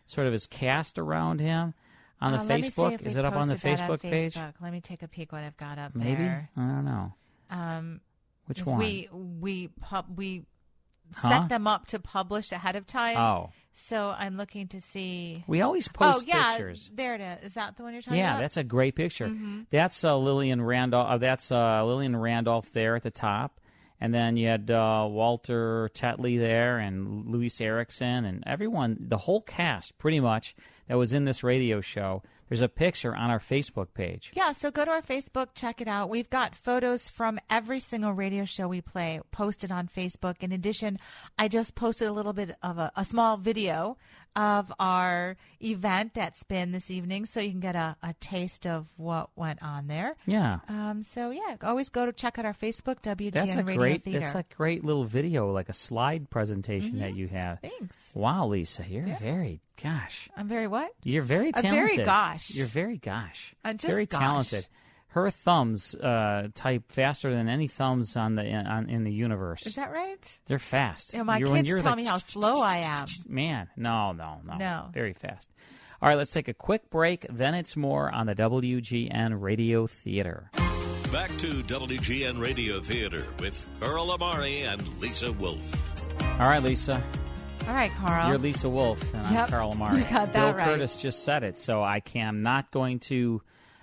sort of his cast around him on the Uh, let me see Facebook. if we Is it up on the posted that on Facebook page? Facebook. Let me take a peek what I've got up Maybe? there. I don't know. Um, Which 'cause one? We we pub, we Huh? set them up to publish ahead of time. Oh. So I'm looking to see. We always post oh, yeah, pictures. There it is. Is that the one you're talking Yeah, about? that's a great picture. Mhm. That's uh, Lillian Randolph. Uh, that's uh, Lillian Randolph there at the top, and then you had uh, Walter Tetley there, and Louis Erickson, and everyone, the whole cast, pretty much, that was in this radio show. There's a picture on our Facebook page. Yeah, so go to our Facebook, check it out. We've got photos from every single radio show we play posted on Facebook. In addition, I just posted a little bit of a, a small video of our event at Spin this evening, so you can get a, a taste of what went on there. Yeah. Um, so, yeah, always go to check out our Facebook, W G N That's a Radio great. Theater. That's a great little video, like a slide presentation Mhm. that you have. Thanks. Wow, Lisa, you're Yeah. very gosh. I'm very what? You're very I'm talented. very gosh. You're very gosh. I'm just very gosh. talented. Her thumbs uh, type faster than any thumbs on the on, in the universe. Is that right? They're fast. You know, my You're- when kids you're tell like, me how slow I am. Man, no, no, no, No. very fast. All right, let's take a quick break. Then it's more on the W G N Radio Theater. Back to W G N Radio Theater with Earl Amari and Lisa Wolf. All right, Lisa. All right, Carl. You're Lisa Wolf, and I'm Yep, Carl Amari. you got that Bill right. Curtis just said it, so I am not going to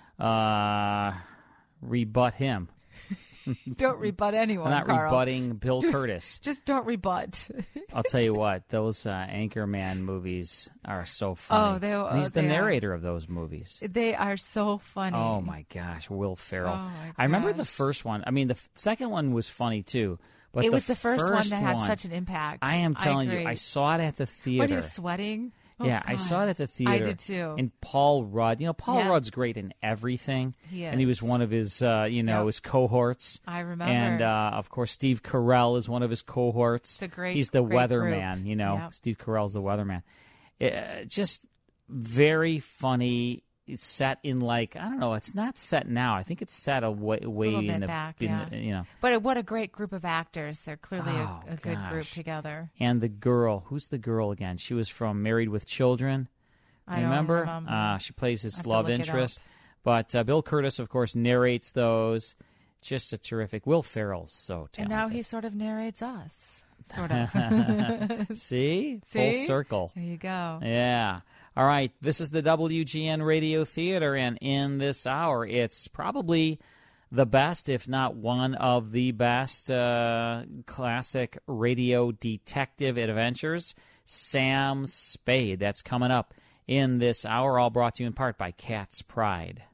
uh, rebut him. Don't rebut anyone, I'm not Carl. rebutting Bill Curtis. Just don't rebut. I'll tell you what, those uh, Anchorman movies are so funny. Oh, they- And he's oh, the they are. narrator of those movies. They are so funny. Oh, my gosh, Will Ferrell. Oh, my I remember gosh. the first one. I mean, the f- second one was funny, too. But It the was the first one that had one- such an impact. I am I telling you, agree. I saw it at the theater. What, he was sweating? Oh, yeah, I God. saw it at the theater. I did, too. And Paul Rudd. You know, Paul Yeah. Rudd's great in everything. He And he was is. one of his, uh, you know, Yep. his cohorts. I remember. And, uh, of course, Steve Carell is one of his cohorts. It's a great- He's the great weatherman, group. you know. Yep. Steve Carell's the weatherman. Uh, just very funny. It's set in, like, I don't know, it's not set now. I think it's set a way, way a little in bit the, back, in yeah. the, you know. But what a great group of actors. They're clearly Oh, a, a good group gosh. together. And the girl, who's the girl again? She was from Married with Children. I You don't remember? remember. Uh, she plays I his have to love look it interest. But uh, Bill Curtis, of course, narrates those. Just a terrific. Will Ferrell's so And talented. now he sort of narrates us. Sort of. See? See? Full circle. There you go. Yeah. All right. This is the W G N Radio Theater, and in this hour, it's probably the best, if not one of the best, uh, classic radio detective adventures, Sam Spade. That's coming up in this hour, all brought to you in part by Cat's Pride.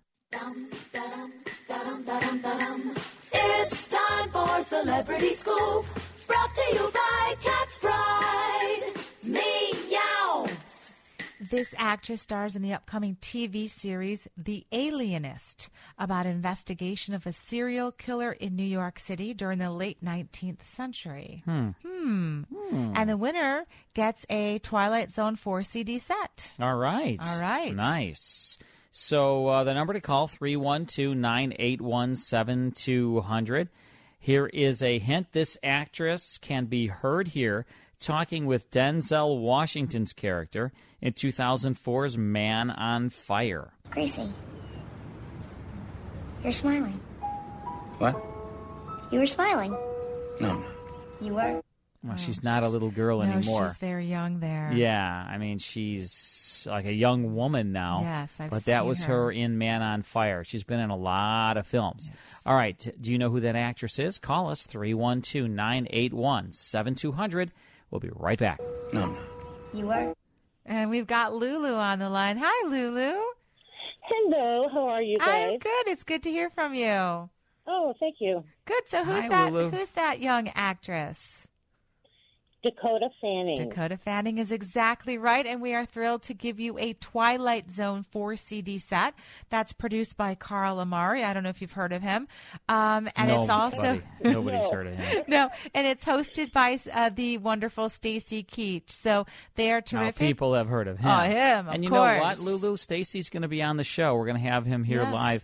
It's time for Celebrity Scoop, brought to you by Cat's Pride. Meow. This actress stars in the upcoming T V series The Alienist, about investigation of a serial killer in New York City during the late nineteenth century. Hmm. Hmm. Hmm. And the winner gets a Twilight Zone four C D set. All right. All right. Nice. So uh, the number to call, three one two, nine eight one, seven two zero zero. Here is a hint. This actress can be heard here talking with Denzel Washington's character in two thousand four's Man on Fire. Gracie, you're smiling. What? You were smiling. No, no. You were. Well, she's not a little girl No, anymore. she's very young there. Yeah, I mean, she's like a young woman now. Yes, I've But that seen was her. her in Man on Fire. She's been in a lot of films. All right, do you know who that actress is? Call us, three one two, nine eight one, seven two zero zero. We'll be right back. No, no. You were. And we've got Lulu on the line. Hi, Lulu. Hello, how are you guys? I'm good. It's good to hear from you. Oh, thank you. Good. So who's Hi, that? Lulu. Who's that young actress? Dakota Fanning. Dakota Fanning is exactly right, and we are thrilled to give you a Twilight Zone four C D set that's produced by Carl Amari. I don't know if you've heard of him. Um, and it's also Nobody. Nobody's heard of him. no, and it's hosted by uh, the wonderful Stacy Keach. So they are Now, terrific. people have heard of him. Oh, him, of And you course. know what, Lulu? Stacy's going to be on the show. We're going to have him here Yes. live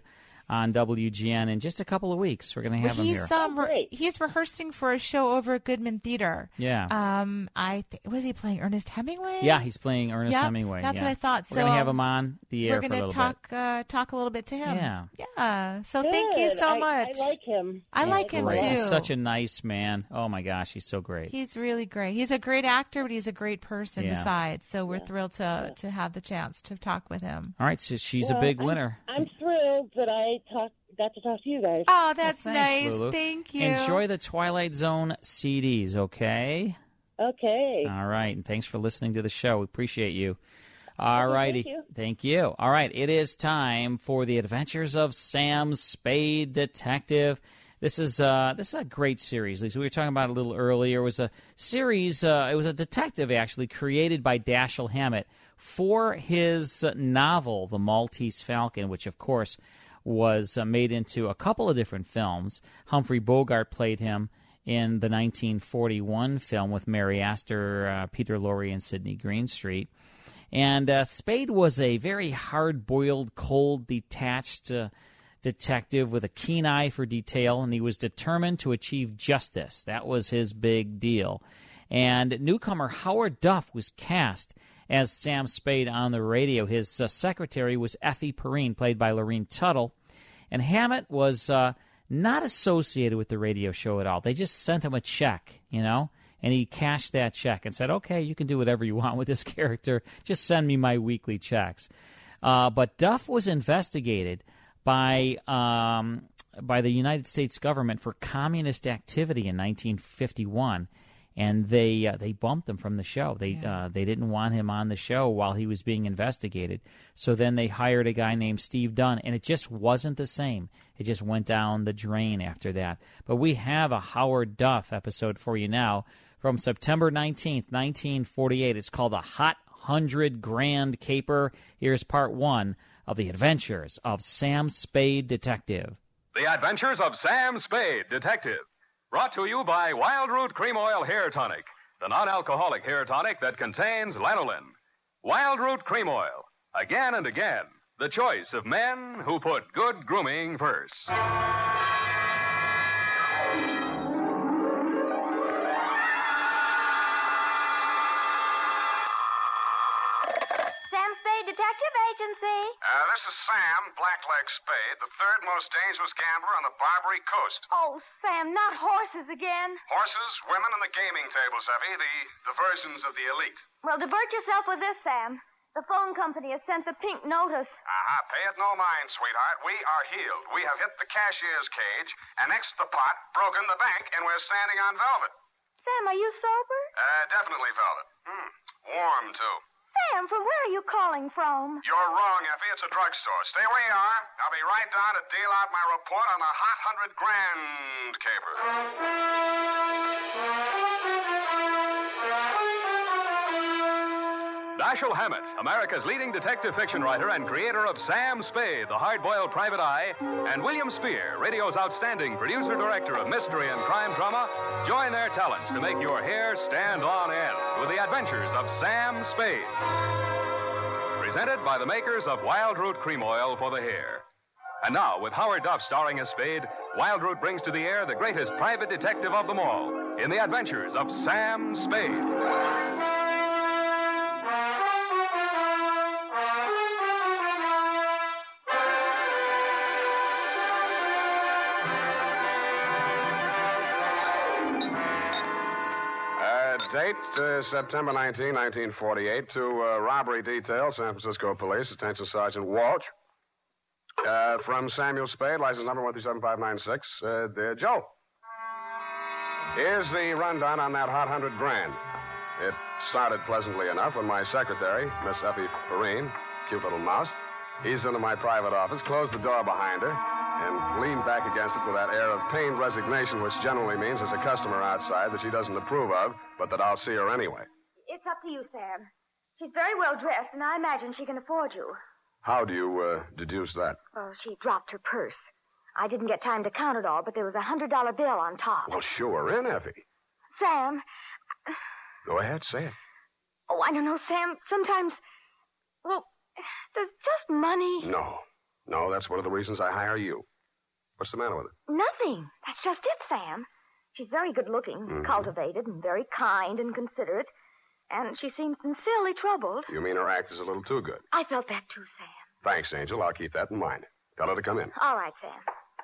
on W G N in just a couple of weeks. We're going to have well, him he's, here. Um, re- he's rehearsing for a show over at Goodman Theater. Yeah. Um, I th- what is he playing? Ernest Hemingway? Yeah, he's playing Ernest yep, Hemingway. That's yeah. what I thought. We're so going to have um, him on the air we're for a little talk, bit. Uh, talk a little bit to him. Yeah. Yeah. So Good. thank you so I, much. I like him. I He's like him great. too. He's such a nice man. Oh my gosh, he's so great. He's really great. He's a great actor, but he's a great person Yeah. besides. So we're Yeah. thrilled to to have the chance to talk with him. All right, so she's Well, a big I'm- winner. I'm thrilled that I talk, got to talk to you guys. Oh, that's Well, thanks, nice. Lulu. Thank you. Enjoy the Twilight Zone C Ds, okay? Okay. All right, and thanks for listening to the show. We appreciate you. All Okay, righty. thank you. Thank you. All right, it is time for the Adventures of Sam Spade, Detective. This is uh, this is a great series, Lisa. We were talking about it a little earlier. It was a series. Uh, it was a detective actually created by Dashiell Hammett for his novel, The Maltese Falcon, which of course was uh, made into a couple of different films. Humphrey Bogart played him in the nineteen forty-one film with Mary Astor, uh, Peter Lorre, and Sidney Greenstreet. And uh, Spade was a very hard-boiled, cold, detached uh, detective with a keen eye for detail, and he was determined to achieve justice. That was his big deal. And newcomer Howard Duff was cast as Sam Spade on the radio. His uh, secretary was Effie Perrine, played by Lorene Tuttle. And Hammett was uh, not associated with the radio show at all. They just sent him a check, you know, and he cashed that check and said, okay, you can do whatever you want with this character. Just send me my weekly checks. Uh, but Duff was investigated by um, by the United States government for communist activity in nineteen fifty-one. And they uh, they bumped him from the show. They Yeah. uh, they didn't want him on the show while he was being investigated. So then they hired a guy named Steve Dunn, and it just wasn't the same. It just went down the drain after that. But we have a Howard Duff episode for you now from September nineteenth, nineteen forty-eight. It's called The Hot Hundred Grand Caper. Here's part one of The Adventures of Sam Spade, Detective. The Adventures of Sam Spade, Detective. Brought to you by Wild Root Cream Oil Hair Tonic, the non-alcoholic hair tonic that contains lanolin. Wild Root Cream Oil. Again and again, the choice of men who put good grooming first. Sam Spade Detective Agency. Uh, this is Sam, Blackleg Spade, the third most dangerous gambler on the Barbary Coast. Oh, Sam, not horses again. Horses, women, and the gaming tables, Effie, the diversions of the elite. Well, divert yourself with this, Sam. The phone company has sent the pink notice. Uh-huh. Pay it no mind, sweetheart. We are healed. We have hit the cashier's cage, annexed the pot, broken the bank, and we're standing on velvet. Sam, are you sober? Uh, definitely velvet. Hmm. Warm, too. Sam, from where are you calling from? You're wrong, Effie. It's a drugstore. Stay where you are. I'll be right down to deal out my report on the hot hundred grand caper. Dashiell Hammett, America's leading detective fiction writer and creator of Sam Spade, the hard-boiled private eye, and William Spear, radio's outstanding producer-director of mystery and crime drama, join their talents to make your hair stand on end with the adventures of Sam Spade. Presented by the makers of Wild Root Cream Oil for the hair. And now, with Howard Duff starring as Spade, Wild Root brings to the air the greatest private detective of them all in the adventures of Sam Spade. Date, uh, September nineteenth, nineteen forty-eight, to uh, robbery detail, San Francisco Police, Attention Sergeant Walsh. Uh, from Samuel Spade, license number one three seven five nine six. Uh, dear Joe. Here's the rundown on that hot hundred grand. It started pleasantly enough when my secretary, Miss Effie Perrine, cute little mouse, eased into my private office, closed the door behind her, and leaned back against it with that air of pained resignation, which generally means there's a customer outside that she doesn't approve of, but that I'll see her anyway. It's up to you, Sam. She's very well dressed, and I imagine she can afford you. How do you uh, deduce that? Well, she dropped her purse. I didn't get time to count it all, but there was a hundred dollar bill on top. Well, sure, in, Effie. Sam. Go ahead, say it. Oh, I don't know, Sam. Sometimes, well, there's just money. No. No, that's one of the reasons I hire you. What's the matter with her? Nothing. That's just it, Sam. She's very good-looking, Mhm. cultivated, and very kind and considerate. And she seems sincerely troubled. You mean her act is a little too good? I felt that too, Sam. Thanks, Angel. I'll keep that in mind. Tell her to come in. All right, Sam.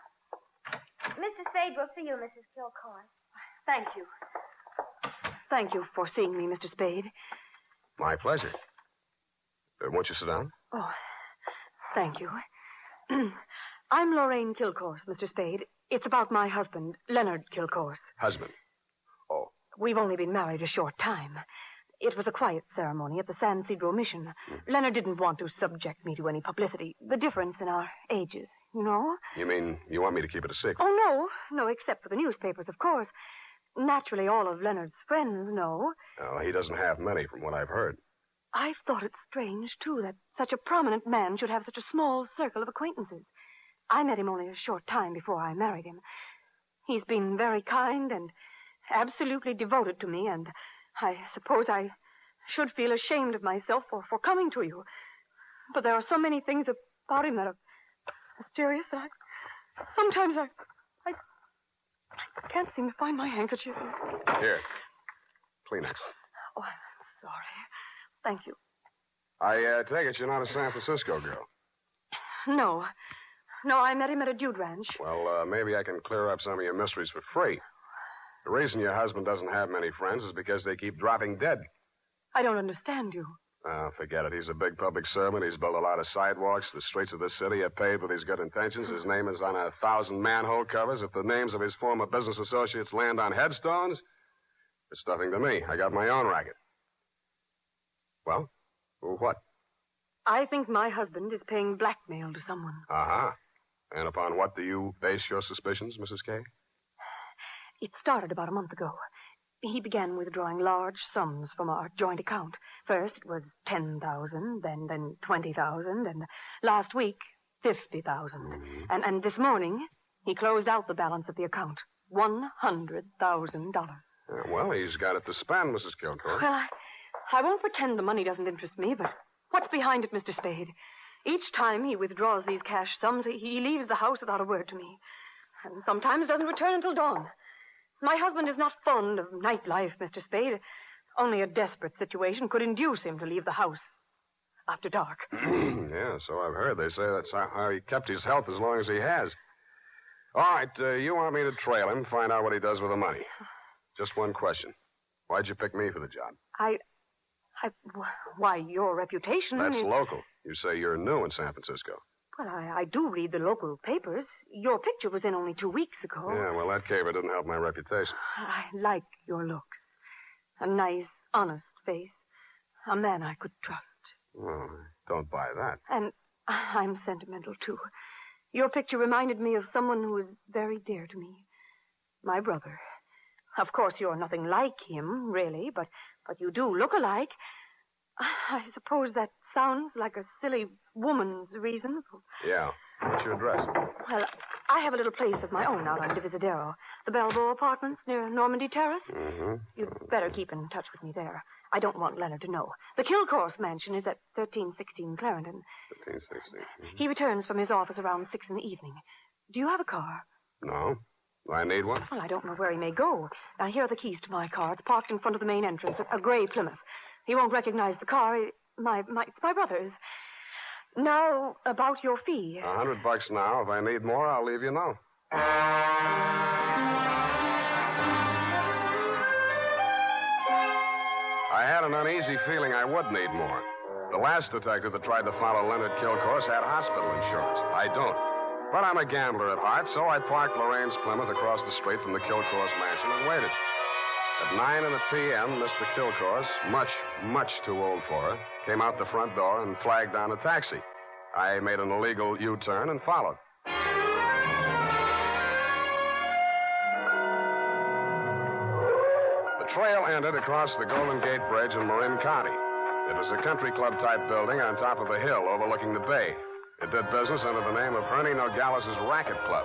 Missus Spade will see you, Missus Kilcoyne. Thank you. Thank you for seeing me, Mister Spade. My pleasure. Uh, won't you sit down? Oh, thank you. I'm Lorraine Kilcourse, Mister Spade. It's about my husband, Leonard Kilcourse. Husband. Oh. We've only been married a short time. It was a quiet ceremony at the San Cedro Mission. Leonard didn't want to subject me to any publicity. The difference in our ages, you know? You mean you want me to keep it a secret? Oh, no. No, except for the newspapers, of course. Naturally, all of Leonard's friends know. Oh, he doesn't have many from what I've heard. I've thought it strange, too, that such a prominent man should have such a small circle of acquaintances. I met him only a short time before I married him. He's been very kind and absolutely devoted to me, and I suppose I should feel ashamed of myself for, for coming to you. But there are so many things about him that are mysterious that I... Sometimes I... I, I can't seem to find my handkerchief. Here. Kleenex. Oh, I'm sorry. Thank you. I uh, take it you're not a San Francisco girl. No. No, I met him at a dude ranch. Well, uh, maybe I can clear up some of your mysteries for free. The reason your husband doesn't have many friends is because they keep dropping dead. I don't understand you. Oh, forget it. He's a big public servant. He's built a lot of sidewalks. The streets of this city are paved with his good intentions. His name is on a thousand manhole covers. If the names of his former business associates land on headstones, it's nothing to me. I got my own racket. Well, well, what? I think my husband is paying blackmail to someone. Uh-huh. And upon what do you base your suspicions, Missus Kay? It started about a month ago. He began withdrawing large sums from our joint account. First it was ten thousand, then then twenty thousand, and last week fifty thousand. Mm-hmm. And and this morning he closed out the balance of the account, one hundred thousand dollars. Uh, well, he's got it to spend, Missus Kilcoyne. Well, I, I won't pretend the money doesn't interest me, but what's behind it, Mister Spade? Each time he withdraws these cash sums, he, he leaves the house without a word to me, and sometimes doesn't return until dawn. My husband is not fond of nightlife, Mister Spade. Only a desperate situation could induce him to leave the house after dark. Yeah, so I've heard. They say that's how he kept his health as long as he has. All right, uh, you want me to trail him, find out what he does with the money. Just one question. Why'd you pick me for the job? I... I... Why, your reputation... That's is... local. You say you're new in San Francisco. Well, I, I do read the local papers. Your picture was in only two weeks ago. Yeah, well, that caper didn't help my reputation. I like your looks. A nice, honest face. A man I could trust. Oh, don't buy that. And I'm sentimental, too. Your picture reminded me of someone who was very dear to me. My brother. Of course, you're nothing like him, really, but, but you do look alike. I suppose that sounds like a silly woman's reason. Yeah. What's your address? Well, I have a little place of my own out on Divisadero. The Balboa Apartments near Normandy Terrace. Mm-hmm. You'd better keep in touch with me there. I don't want Leonard to know. The Kilcourse mansion is at thirteen sixteen Clarendon. thirteen sixteen. Mm-hmm. He returns from his office around six in the evening. Do you have a car? No. Do I need one? Well, I don't know where he may go. Now, here are the keys to my car. It's parked in front of the main entrance, a, a gray Plymouth. He won't recognize the car. My, my, it's my brother's. Now, about your fee. A hundred bucks now. If I need more, I'll leave you know. I had an uneasy feeling I would need more. The last detective that tried to follow Leonard Kilcourse had hospital insurance. I don't. But I'm a gambler at heart, so I parked Lorraine's Plymouth across the street from the Kilcourse mansion and waited. At nine in the p m, Mister Kilcourse, much, much too old for her, came out the front door and flagged down a taxi. I made an illegal U-turn and followed. The trail ended across the Golden Gate Bridge in Marin County. It was a country club-type building on top of a hill overlooking the bay. It did business under the name of Ernie Nogales' Racket Club.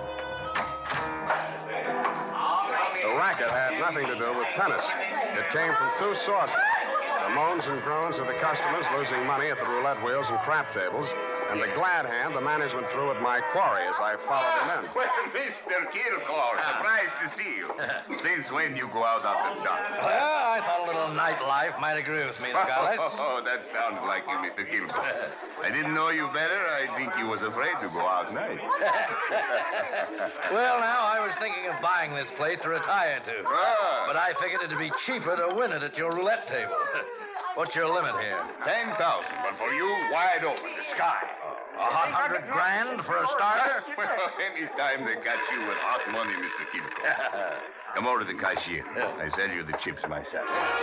The racket had nothing to do with tennis. It came from two sources. The moans and groans of the customers losing money at the roulette wheels and crap tables, and the glad hand the management threw at my quarry as I followed them in. Well, Mister Kilgore, surprised to see you. Since when you go out after dark? Well, I thought a little nightlife might agree with me, Nogales. Oh, that sounds like you, Mister Kilgore. I didn't know you better. I think you was afraid to go out night. Well, now, I was thinking of buying this place to retire to. Ah. But I figured it'd be cheaper to win it at your roulette table. What's your limit here? Ten thousand, but for you, wide open, the sky. A hot hundred grand for a starter? Well, any time they catch you with hot money, Mister Kilgore. Come over to the cashier. I sell you the chips myself.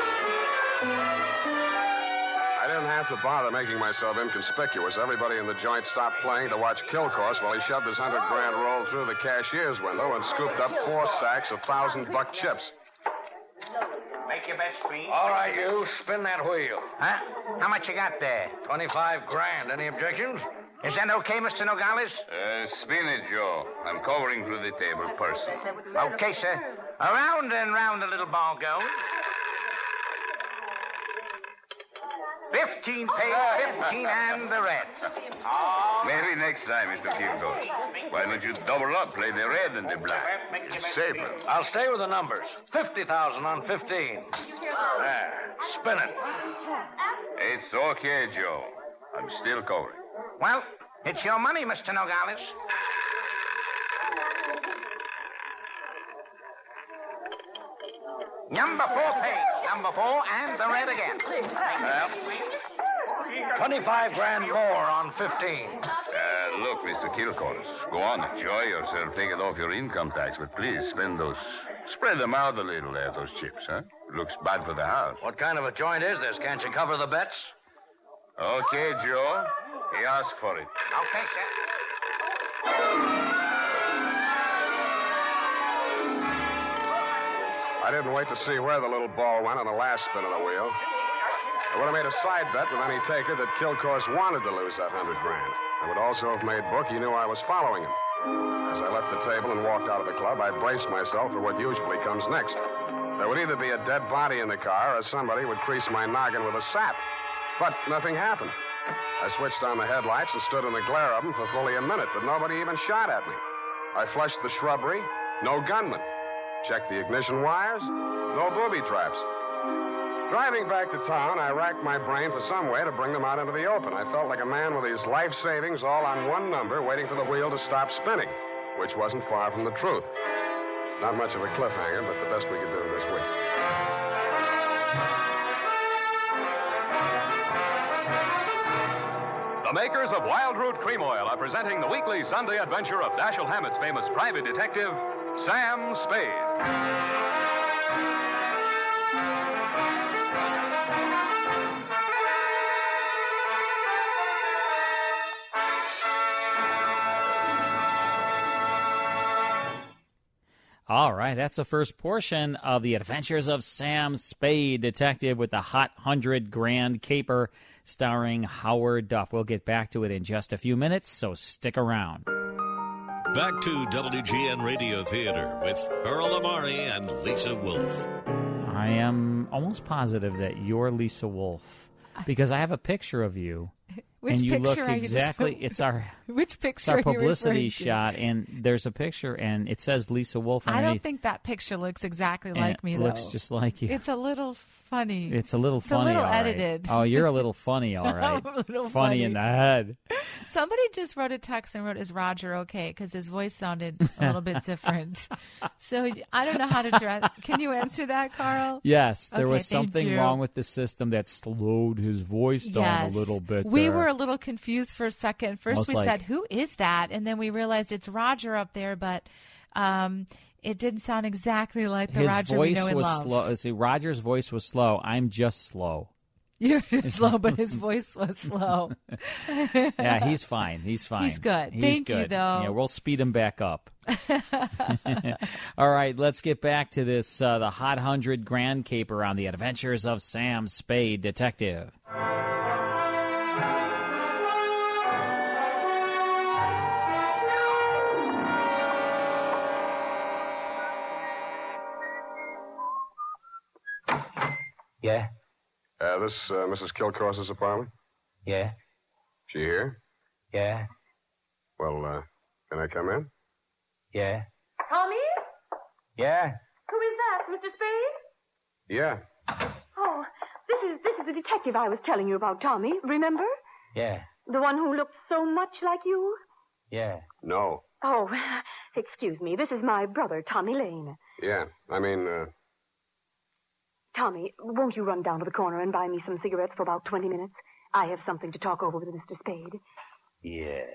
I didn't have to bother making myself inconspicuous. Everybody in the joint stopped playing to watch Kilcourse while he shoved his hundred grand roll through the cashier's window and scooped up four stacks of thousand buck chips. Make your bets, Queen. All right, you. Spin that wheel. Huh? How much you got there? Twenty-five grand. Any objections? Is that okay, Mister Nogales? Uh, spin it, Joe. I'm covering through the table person. Okay, sir. Around and round the little ball goes. Fifteen pays fifteen and the red. Maybe next time, Mister Kilgore. Why don't you double up, play the red and the black? Safer. I'll stay with the numbers. Fifty thousand on fifteen. There. Spin it. It's okay, Joe. I'm still covering. Well, it's your money, Mister Nogales. Number four pays. Number four and the red again. Well, twenty-five grand more on fifteen. Uh, look, Mister Kilcourse, go on, enjoy yourself, take it off your income tax, but please spend those, spread them out a little there, those chips, huh? It looks bad for the house. What kind of a joint is this? Can't you cover the bets? Okay, Joe. He asked for it. Okay, sir. I didn't wait to see where the little ball went on the last spin of the wheel. I would have made a side bet with any taker that Kilcourse wanted to lose that hundred grand. I would also have made book he knew I was following him. As I left the table and walked out of the club, I braced myself for what usually comes next. There would either be a dead body in the car or somebody would crease my noggin with a sap. But nothing happened. I switched on the headlights and stood in the glare of them for fully a minute, but nobody even shot at me. I flushed the shrubbery. No gunman. Checked the ignition wires. No booby traps. Driving back to town, I racked my brain for some way to bring them out into the open. I felt like a man with his life savings all on one number, waiting for the wheel to stop spinning, which wasn't far from the truth. Not much of a cliffhanger, but the best we could do this week. The makers of Wild Root Cream Oil are presenting the weekly Sunday adventure of Dashiell Hammett's famous private detective, Sam Spade. All right, that's the first portion of the Adventures of Sam Spade, detective with the hot hundred grand caper, starring Howard Duff. We'll get back to it in just a few minutes, so stick around. Back to W G N Radio Theater with Earl Amari and Lisa Wolf. I am almost positive that you're Lisa Wolf because I have a picture of you. Which and you picture look are you exactly, just- it's our, Which it's picture our are you publicity referring to? shot, and there's a picture, and it says Lisa Wolf I underneath. don't think that picture looks exactly and like me, it though. looks just like you. It's a little funny. It's a little It's funny, a little all right. edited. Oh, you're a little funny, all right. I'm a little funny, funny. in the head. Somebody just wrote a text and wrote, "Is Roger okay?" Because his voice sounded a little bit different. So I don't know how to dress. Can you answer that, Carl? Yes, there Okay, was thank something you. wrong with the system that slowed his voice down Yes. a little bit. We there. were a little confused for a second. First, Almost we like- said, "Who is that?" And then we realized it's Roger up there, but um, it didn't sound exactly like the his Roger we voice know and was love. slow. See, Roger's voice was slow. I'm just slow. You're slow, but his voice was slow. Yeah, he's fine. He's fine. He's good. He's Thank you, good. though. Yeah, we'll speed him back up. All right, let's get back to this, uh, the Hot Hundred Grand Caper on the Adventures of Sam Spade, Detective. Yeah? Uh, this uh, Missus Kilcourse's apartment? Yeah. She here? Yeah. Well, uh, can I come in? Yeah. Tommy? Yeah. Who is that, Mister Spade? Yeah. Oh, this is this is the detective I was telling you about, Tommy. Remember? Yeah. The one who looked so much like you? Yeah. No. Oh, excuse me. This is my brother, Tommy Lane. Yeah. I mean, uh, Tommy, won't you run down to the corner and buy me some cigarettes for about twenty minutes? I have something to talk over with Mister Spade. Yeah.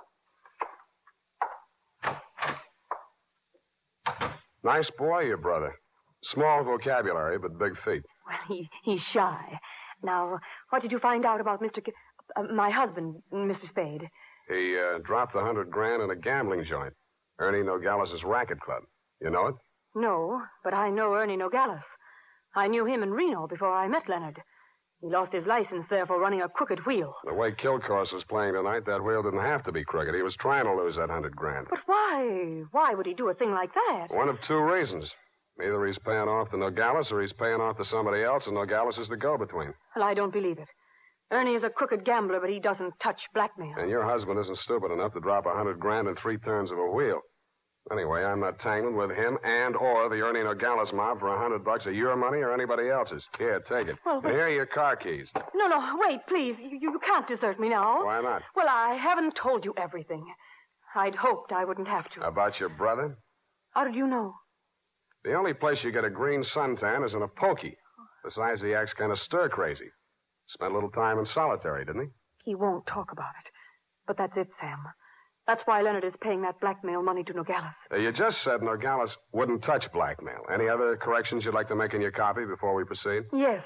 nice boy, your brother. Small vocabulary, but big feet. Well, he, he's shy. Now, what did you find out about Mister K- uh, my husband, Mister Spade? He uh, dropped a hundred grand in a gambling joint. Ernie Nogales' racket club. You know it? No, but I know Ernie Nogales. I knew him in Reno before I met Leonard. He lost his license there for running a crooked wheel. The way Kilcourse was playing tonight, that wheel didn't have to be crooked. He was trying to lose that hundred grand. But why? Why would he do a thing like that? One of two reasons. Either he's paying off to Nogales or he's paying off to somebody else, and Nogales is the go-between. Well, I don't believe it. Ernie is a crooked gambler, but he doesn't touch blackmail. And your husband isn't stupid enough to drop a hundred grand in three turns of a wheel. Anyway, I'm not tangling with him and or the Ernie Nogales mob for a hundred bucks of your money or anybody else's. Here, take it. Well, and but- here are your car keys. No, no, wait, please. You, you can't desert me now. Why not? Well, I haven't told you everything. I'd hoped I wouldn't have to. About your brother? How did you know? The only place you get a green suntan is in a pokey. Besides, he acts kind of stir-crazy. Spent a little time in solitary, didn't he? He won't talk about it. But that's it, Sam. That's why Leonard is paying that blackmail money to Nogales. Uh, you just said Nogales wouldn't touch blackmail. Any other corrections you'd like to make in your copy before we proceed? Yes.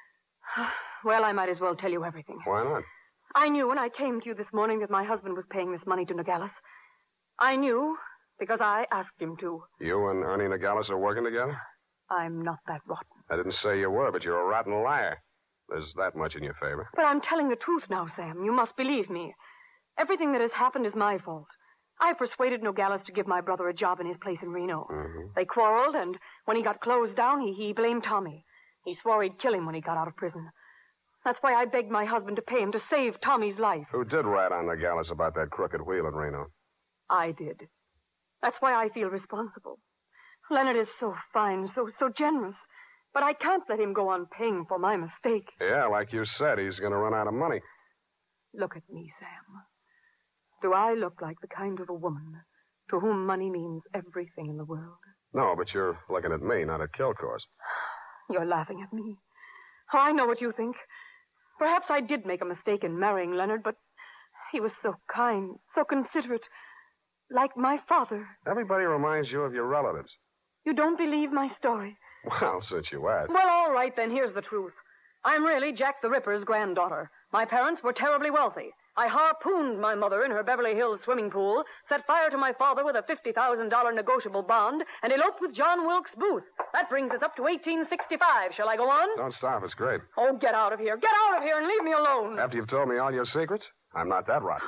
Well, I might as well tell you everything. Why not? I knew when I came to you this morning that my husband was paying this money to Nogales. I knew because I asked him to. You and Ernie Nogales are working together? I'm not that rotten. I didn't say you were, but you're a rotten liar. There's that much in your favor. But I'm telling the truth now, Sam. You must believe me. Everything that has happened is my fault. I persuaded Nogales to give my brother a job in his place in Reno. Mm-hmm. They quarreled, and when he got closed down, he, he blamed Tommy. He swore he'd kill him when he got out of prison. That's why I begged my husband to pay him to save Tommy's life. Who did rat on Nogales about that crooked wheel at Reno? I did. That's why I feel responsible. Leonard is so fine, so so generous. But I can't let him go on paying for my mistake. Yeah, like you said, he's going to run out of money. Look at me, Sam. Do I look like the kind of a woman to whom money means everything in the world? No, but you're looking at me, not at Kilcourse. You're laughing at me. Oh, I know what you think. Perhaps I did make a mistake in marrying Leonard, but he was so kind, so considerate, like my father. Everybody reminds you of your relatives. You don't believe my story? Well, since you asked. Well, all right, then, here's the truth. I'm really Jack the Ripper's granddaughter. My parents were terribly wealthy. I harpooned my mother in her Beverly Hills swimming pool, set fire to my father with a fifty thousand dollars negotiable bond, and eloped with John Wilkes Booth. That brings us up to eighteen sixty-five. Shall I go on? Don't stop. It's great. Oh, get out of here. Get out of here and leave me alone. After you've told me all your secrets, I'm not that rotten.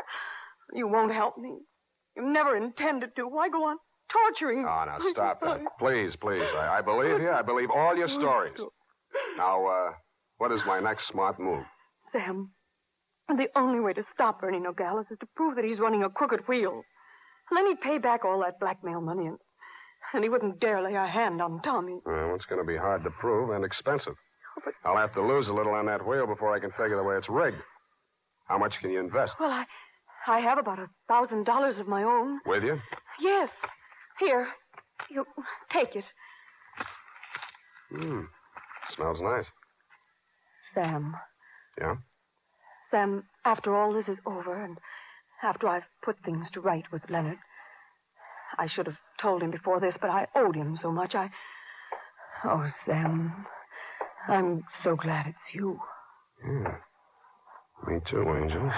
You won't help me. You never intended to. Why go on torturing me? Oh, now stop that. Please, please. I, I believe you. I believe all your stories. Now, uh, what is my next smart move? Sam, the only way to stop Ernie Nogales is to prove that he's running a crooked wheel. And then he'd pay back all that blackmail money, and, and he wouldn't dare lay a hand on Tommy. Well, it's going to be hard to prove and expensive. I'll have to lose a little on that wheel before I can figure the way it's rigged. How much can you invest? Well, I, I have about a thousand dollars of my own. With you? Yes. Here, you take it. Hmm. Smells nice. Sam. Yeah? Sam, after all this is over, and after I've put things to right with Leonard, I should have told him before this, but I owed him so much. I. Oh, Sam, I'm so glad it's you. Yeah. Me too, Angel.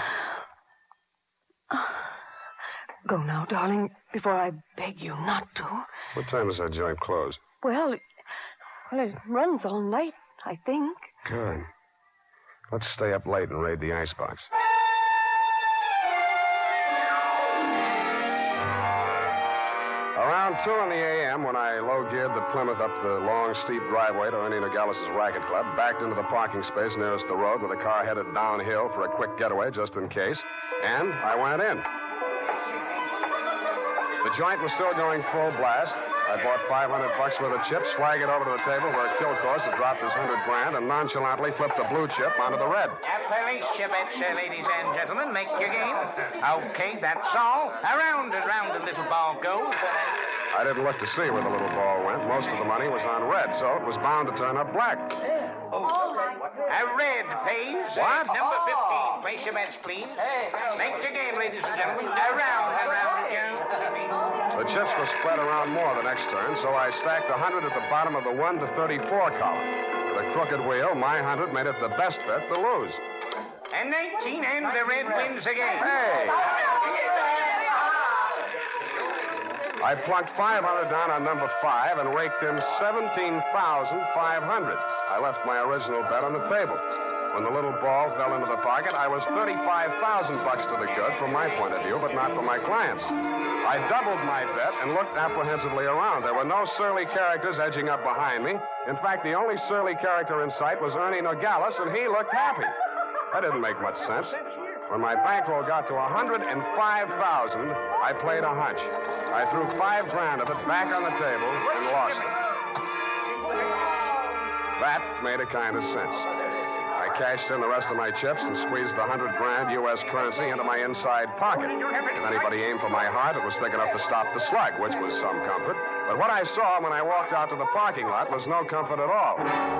Go now, darling, before I beg you not to. What time does that joint close? Well, it, well, it runs all night, I think. Good. Let's stay up late and raid the icebox. All Around two in the A M, when I low-geared the Plymouth up the long, steep driveway to Ernie Nogales' racket club, backed into the parking space nearest the road with the car headed downhill for a quick getaway just in case, and I went in. The joint was still going full blast. I bought five hundred bucks worth of chips, swaggered over to the table where Kilcourse had dropped his hundred grand, and nonchalantly flipped the blue chip onto the red. Appalachia bets, uh, ladies and gentlemen. Make your game. Okay, that's all. Around and round the little ball goes. I didn't look to see where the little ball went. Most of the money was on red, so it was bound to turn up black. A red pays. What? Number fifteen. Place your bets, please. Make your game, ladies and gentlemen. Around and round it goes. The chips were spread around more the next turn, so I stacked a hundred at the bottom of the one to thirty-four column. With a crooked wheel, my hundred made it the best bet to lose. And nineteen, and the red wins again. Hey! I plunked five hundred down on number five and raked in seventeen thousand five hundred. I left my original bet on the table. When the little ball fell into the pocket, I was thirty-five thousand bucks to the good from my point of view, but not for my clients. I doubled my bet and looked apprehensively around. There were no surly characters edging up behind me. In fact, the only surly character in sight was Ernie Nogales, and he looked happy. That didn't make much sense. When my bankroll got to one hundred five thousand, I played a hunch. I threw five grand of it back on the table and lost it. That made a kind of sense. I cashed in the rest of my chips and squeezed the hundred grand U S currency into my inside pocket. If anybody aimed for my heart, it was thick enough to stop the slug, which was some comfort. But what I saw when I walked out to the parking lot was no comfort at all.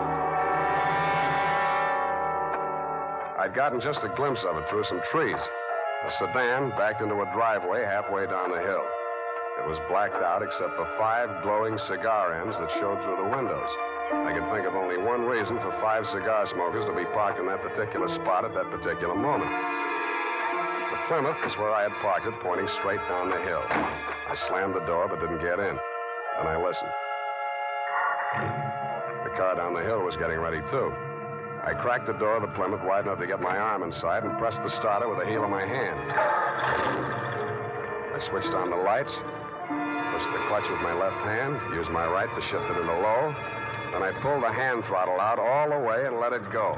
I'd gotten just a glimpse of it through some trees. A sedan backed into a driveway halfway down the hill. It was blacked out except for five glowing cigar ends that showed through the windows. I could think of only one reason for five cigar smokers to be parked in that particular spot at that particular moment. The Plymouth was where I had parked it, pointing straight down the hill. I slammed the door but didn't get in. Then I listened. The car down the hill was getting ready, too. I cracked the door of the Plymouth wide enough to get my arm inside and pressed the starter with the heel of my hand. I switched on the lights, pushed the clutch with my left hand, used my right to shift it into low. Then I pulled the hand throttle out all the way and let it go.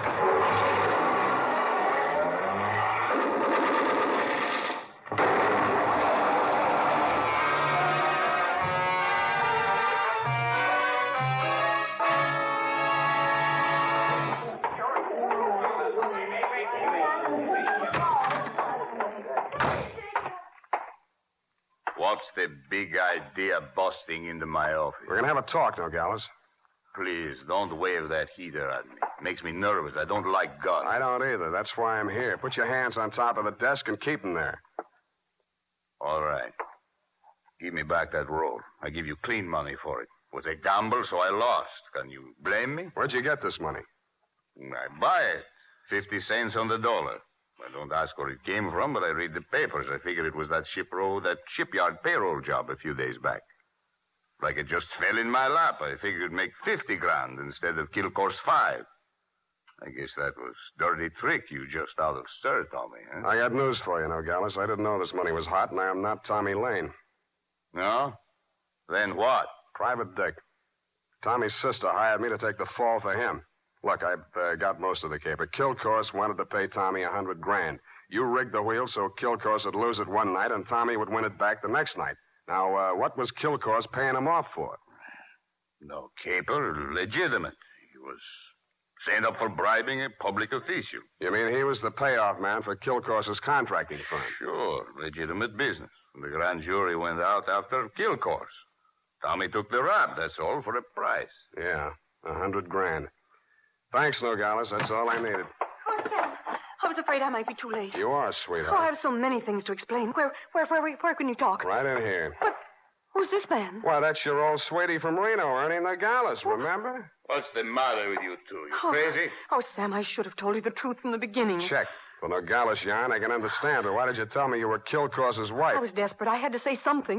What's the big idea busting into my office? We're going to have a talk, Nogales. Please, don't wave that heater at me. It makes me nervous. I don't like guns. I don't either. That's why I'm here. Put your hands on top of the desk and keep them there. All right. Give me back that roll. I give you clean money for it. It was a gamble, so I lost. Can you blame me? Where'd you get this money? I buy it. Fifty cents on the dollar. I don't ask where it came from, but I read the papers. I figured it was that ship row, that shipyard payroll job a few days back. Like it just fell in my lap. I figured it'd make fifty grand instead of Kilcourse five. I guess that was dirty trick you just out of stir, Tommy, huh? I got news for you, Nogales. I didn't know this money was hot, and I am not Tommy Lane. No? Then what? Private Dick. Tommy's sister hired me to take the fall for him. Look, I've uh, got most of the caper. Kilcourse wanted to pay Tommy a hundred grand. You rigged the wheel so Kilcourse would lose it one night and Tommy would win it back the next night. Now, uh, what was Kilcourse paying him off for? No caper, legitimate. He was sent up for bribing a public official. You mean he was the payoff man for Kilcourse's contracting firm? Sure, legitimate business. The grand jury went out after Kilcourse. Tommy took the rap, that's all, for a price. Yeah, a hundred grand. Thanks, Nogales. That's all I needed. Oh, Sam, I was afraid I might be too late. You are, Oh, sweetheart. I have so many things to explain. Where, where, where, where can you talk? Right in here. Who's this man? Why, that's your old sweetie from Reno, Ernie Nogales, remember? What's the matter with you two? You Oh. crazy? Oh, Sam, I should have told you the truth from the beginning. Check. For Nogales yarn, I can understand, but why did you tell me you were Kilcourse's wife? I was desperate. I had to say something.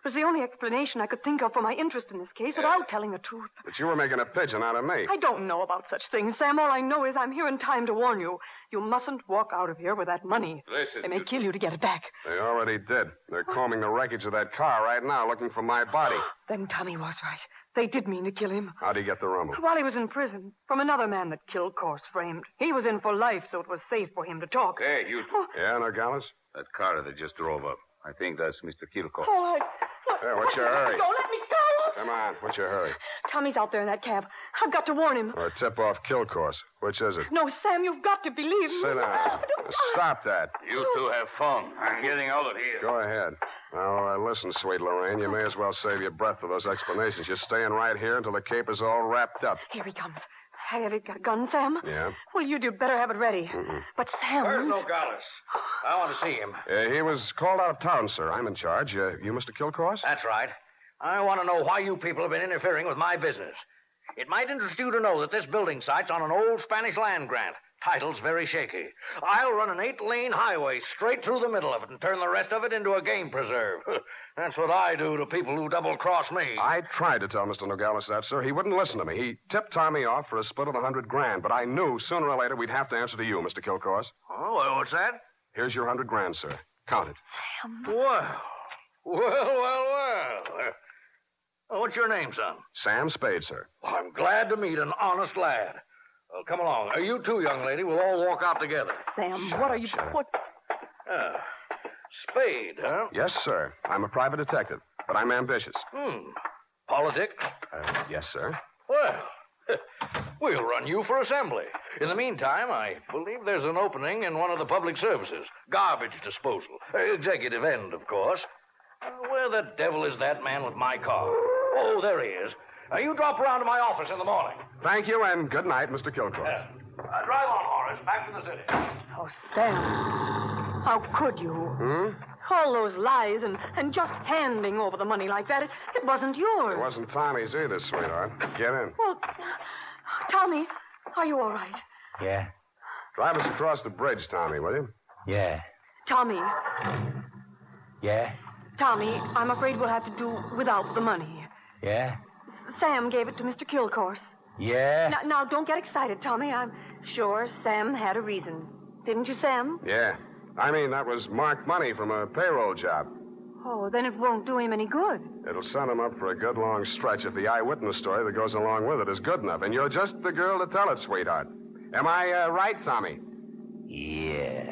It was the only explanation I could think of for my interest in this case without telling the truth. But you were making a pigeon out of me. I don't know about such things, Sam. All I know is I'm here in time to warn you. You mustn't walk out of here with that money. Listen, They may you- kill you to get it back. They already did. They're combing the wreckage of that car right now, looking for my body. Then Tommy was right. They did mean to kill him. How'd he get the rumble? While he was in prison, from another man that killed Course framed. He was in for life, so it was safe for him to talk. Hey, you. Yeah, Nogales? That car that just drove up. I think that's Mister Kilcock. Oh, I... Hey, what's your hurry? Don't let me go! Come on, what's your hurry? Tommy's out there in that cab. I've got to warn him. Or tip off kill course. Which is it? No, Sam, you've got to believe me. Sit down. Stop that. You two have fun. I'm getting out of here. Go ahead. Now, uh, listen, sweet Lorraine, you may as well save your breath for those explanations. You're staying right here until the cape is all wrapped up. Here he comes. Have you got a gun, Sam? Yeah? Well, you'd better have it ready. Mm-mm. But Sam... Where's Nogales? I want to see him. Uh, he was called out of town, sir. I'm in charge. Uh, you Mister Kilcourse? That's right. I want to know why you people have been interfering with my business. It might interest you to know that this building site's on an old Spanish land grant. Title's very shaky. I'll run an eight-lane highway straight through the middle of it and turn the rest of it into a game preserve. That's what I do to people who double-cross me. I tried to tell Mister Nogales that, sir. He wouldn't listen to me. He tipped Tommy off for a split of the hundred grand, but I knew sooner or later we'd have to answer to you, Mister Kilcourse. Oh, well, what's that? Here's your hundred grand, sir. Count it. Well, well, well, well. Uh, what's your name, son? Sam Spade, sir. Well, I'm glad to meet an honest lad. Well, come along. Uh, you too, young lady. We'll all walk out together. Sam, what are you... What... Uh, Spade, huh? Yes, sir. I'm a private detective, but I'm ambitious. Hmm. Politics? Uh, yes, sir. Well, we'll run you for assembly. In the meantime, I believe there's an opening in one of the public services. Garbage disposal. Uh, executive end, of course. Uh, where the devil is that man with my car? Oh, there he is. Uh, you drop around to my office in the morning. Thank you, and good night, Mister Kilcourse. Uh, uh, drive on, Horace. Back to the city. Oh, Sam. How could you? Hmm? All those lies and, and just handing over the money like that, it, it wasn't yours. It wasn't Tommy's either, sweetheart. Get in. Well, Tommy, are you all right? Yeah? Drive us across the bridge, Tommy, will you? Yeah. Tommy, Yeah? Tommy, I'm afraid we'll have to do without the money. Yeah? Sam gave it to Mister Kilcourse. Yeah? Now, now, don't get excited, Tommy. I'm sure Sam had a reason. Didn't you, Sam? Yeah. I mean, that was marked money from a payroll job. Oh, then it won't do him any good. It'll send him up for a good long stretch if the eyewitness story that goes along with it is good enough. And you're just the girl to tell it, sweetheart. Am I uh, right, Tommy? Yeah.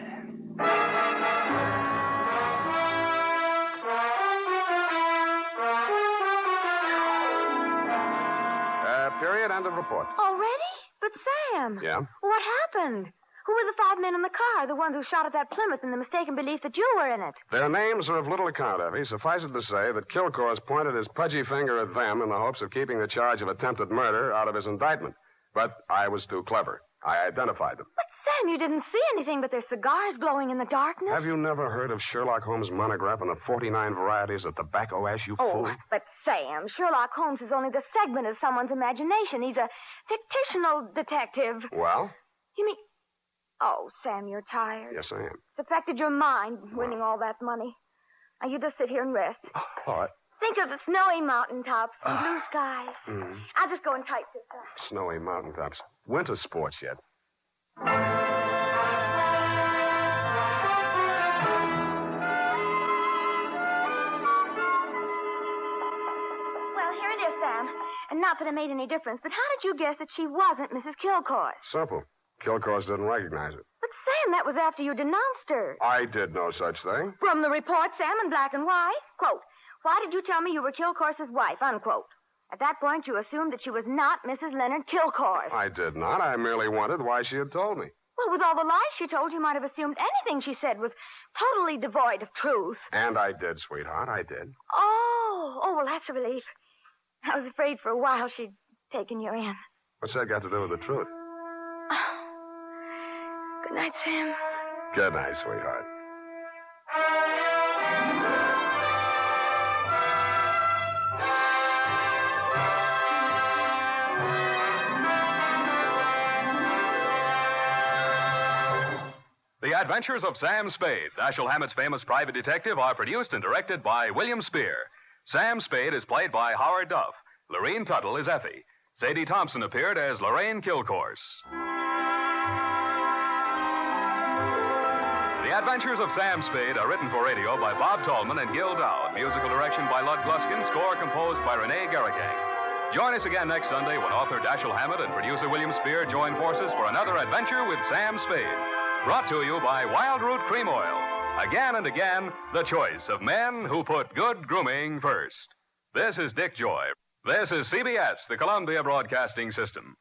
Uh, period. End of report. Already? But Sam. Yeah? What happened? Who were the five men in the car, the ones who shot at that Plymouth in the mistaken belief that you were in it? Their names are of little account, Effie. Suffice it to say that Kilcourse pointed his pudgy finger at them in the hopes of keeping the charge of attempted murder out of his indictment. But I was too clever. I identified them. But, Sam, you didn't see anything but their cigars glowing in the darkness. Have you never heard of Sherlock Holmes' monograph on the forty-nine varieties of tobacco ash, you Oh, fool? but Sam, Sherlock Holmes is only the segment of someone's imagination. He's a fictional detective. Well? You mean... Oh, Sam, you're tired. Yes, I am. It's affected your mind, winning all that money. Now, you just sit here and rest. All right. Think of the snowy mountaintops and blue skies. Mm. I'll just go and type this up. Snowy mountaintops. Winter sports yet. Well, here it is, Sam. And not that it made any difference, but how did you guess that she wasn't Missus Kilcourse? Simple. Kilcourse didn't recognize it. But, Sam, that was after you denounced her. I did no such thing. From the report, Sam, in black and white. Quote, why did you tell me you were Kilcourse's wife? Unquote. At that point, you assumed that she was not Missus Leonard Kilcourse. I did not. I merely wondered why she had told me. Well, with all the lies she told, you might have assumed anything she said was totally devoid of truth. And I did, sweetheart. I did. Oh, oh, well, that's a relief. I was afraid for a while she'd taken you in. What's that got to do with the truth? Good night, Sam. Good night, sweetheart. The Adventures of Sam Spade, Dashiell Hammett's famous private detective, are produced and directed by William Spear. Sam Spade is played by Howard Duff. Lorene Tuttle is Effie. Sadie Thompson appeared as Lorraine Kilcourse. The Adventures of Sam Spade are written for radio by Bob Tallman and Gil Dowd. Musical direction by Lud Gluskin. Score composed by Renee Garrigang. Join us again next Sunday when author Dashiell Hammett and producer William Spear join forces for another adventure with Sam Spade. Brought to you by Wild Root Cream Oil. Again and again, the choice of men who put good grooming first. This is Dick Joy. This is C B S, the Columbia Broadcasting System.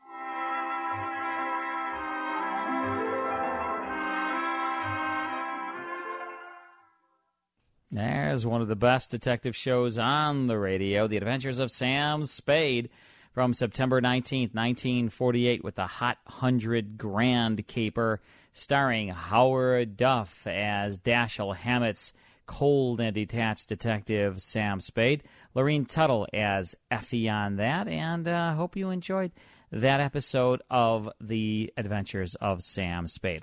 There's one of the best detective shows on the radio, The Adventures of Sam Spade, from September nineteenth, nineteen forty-eight, with the Hot Hundred Grand Caper, starring Howard Duff as Dashiell Hammett's cold and detached detective Sam Spade, Lorene Tuttle as Effie on that, and I uh, hope you enjoyed that episode of The Adventures of Sam Spade.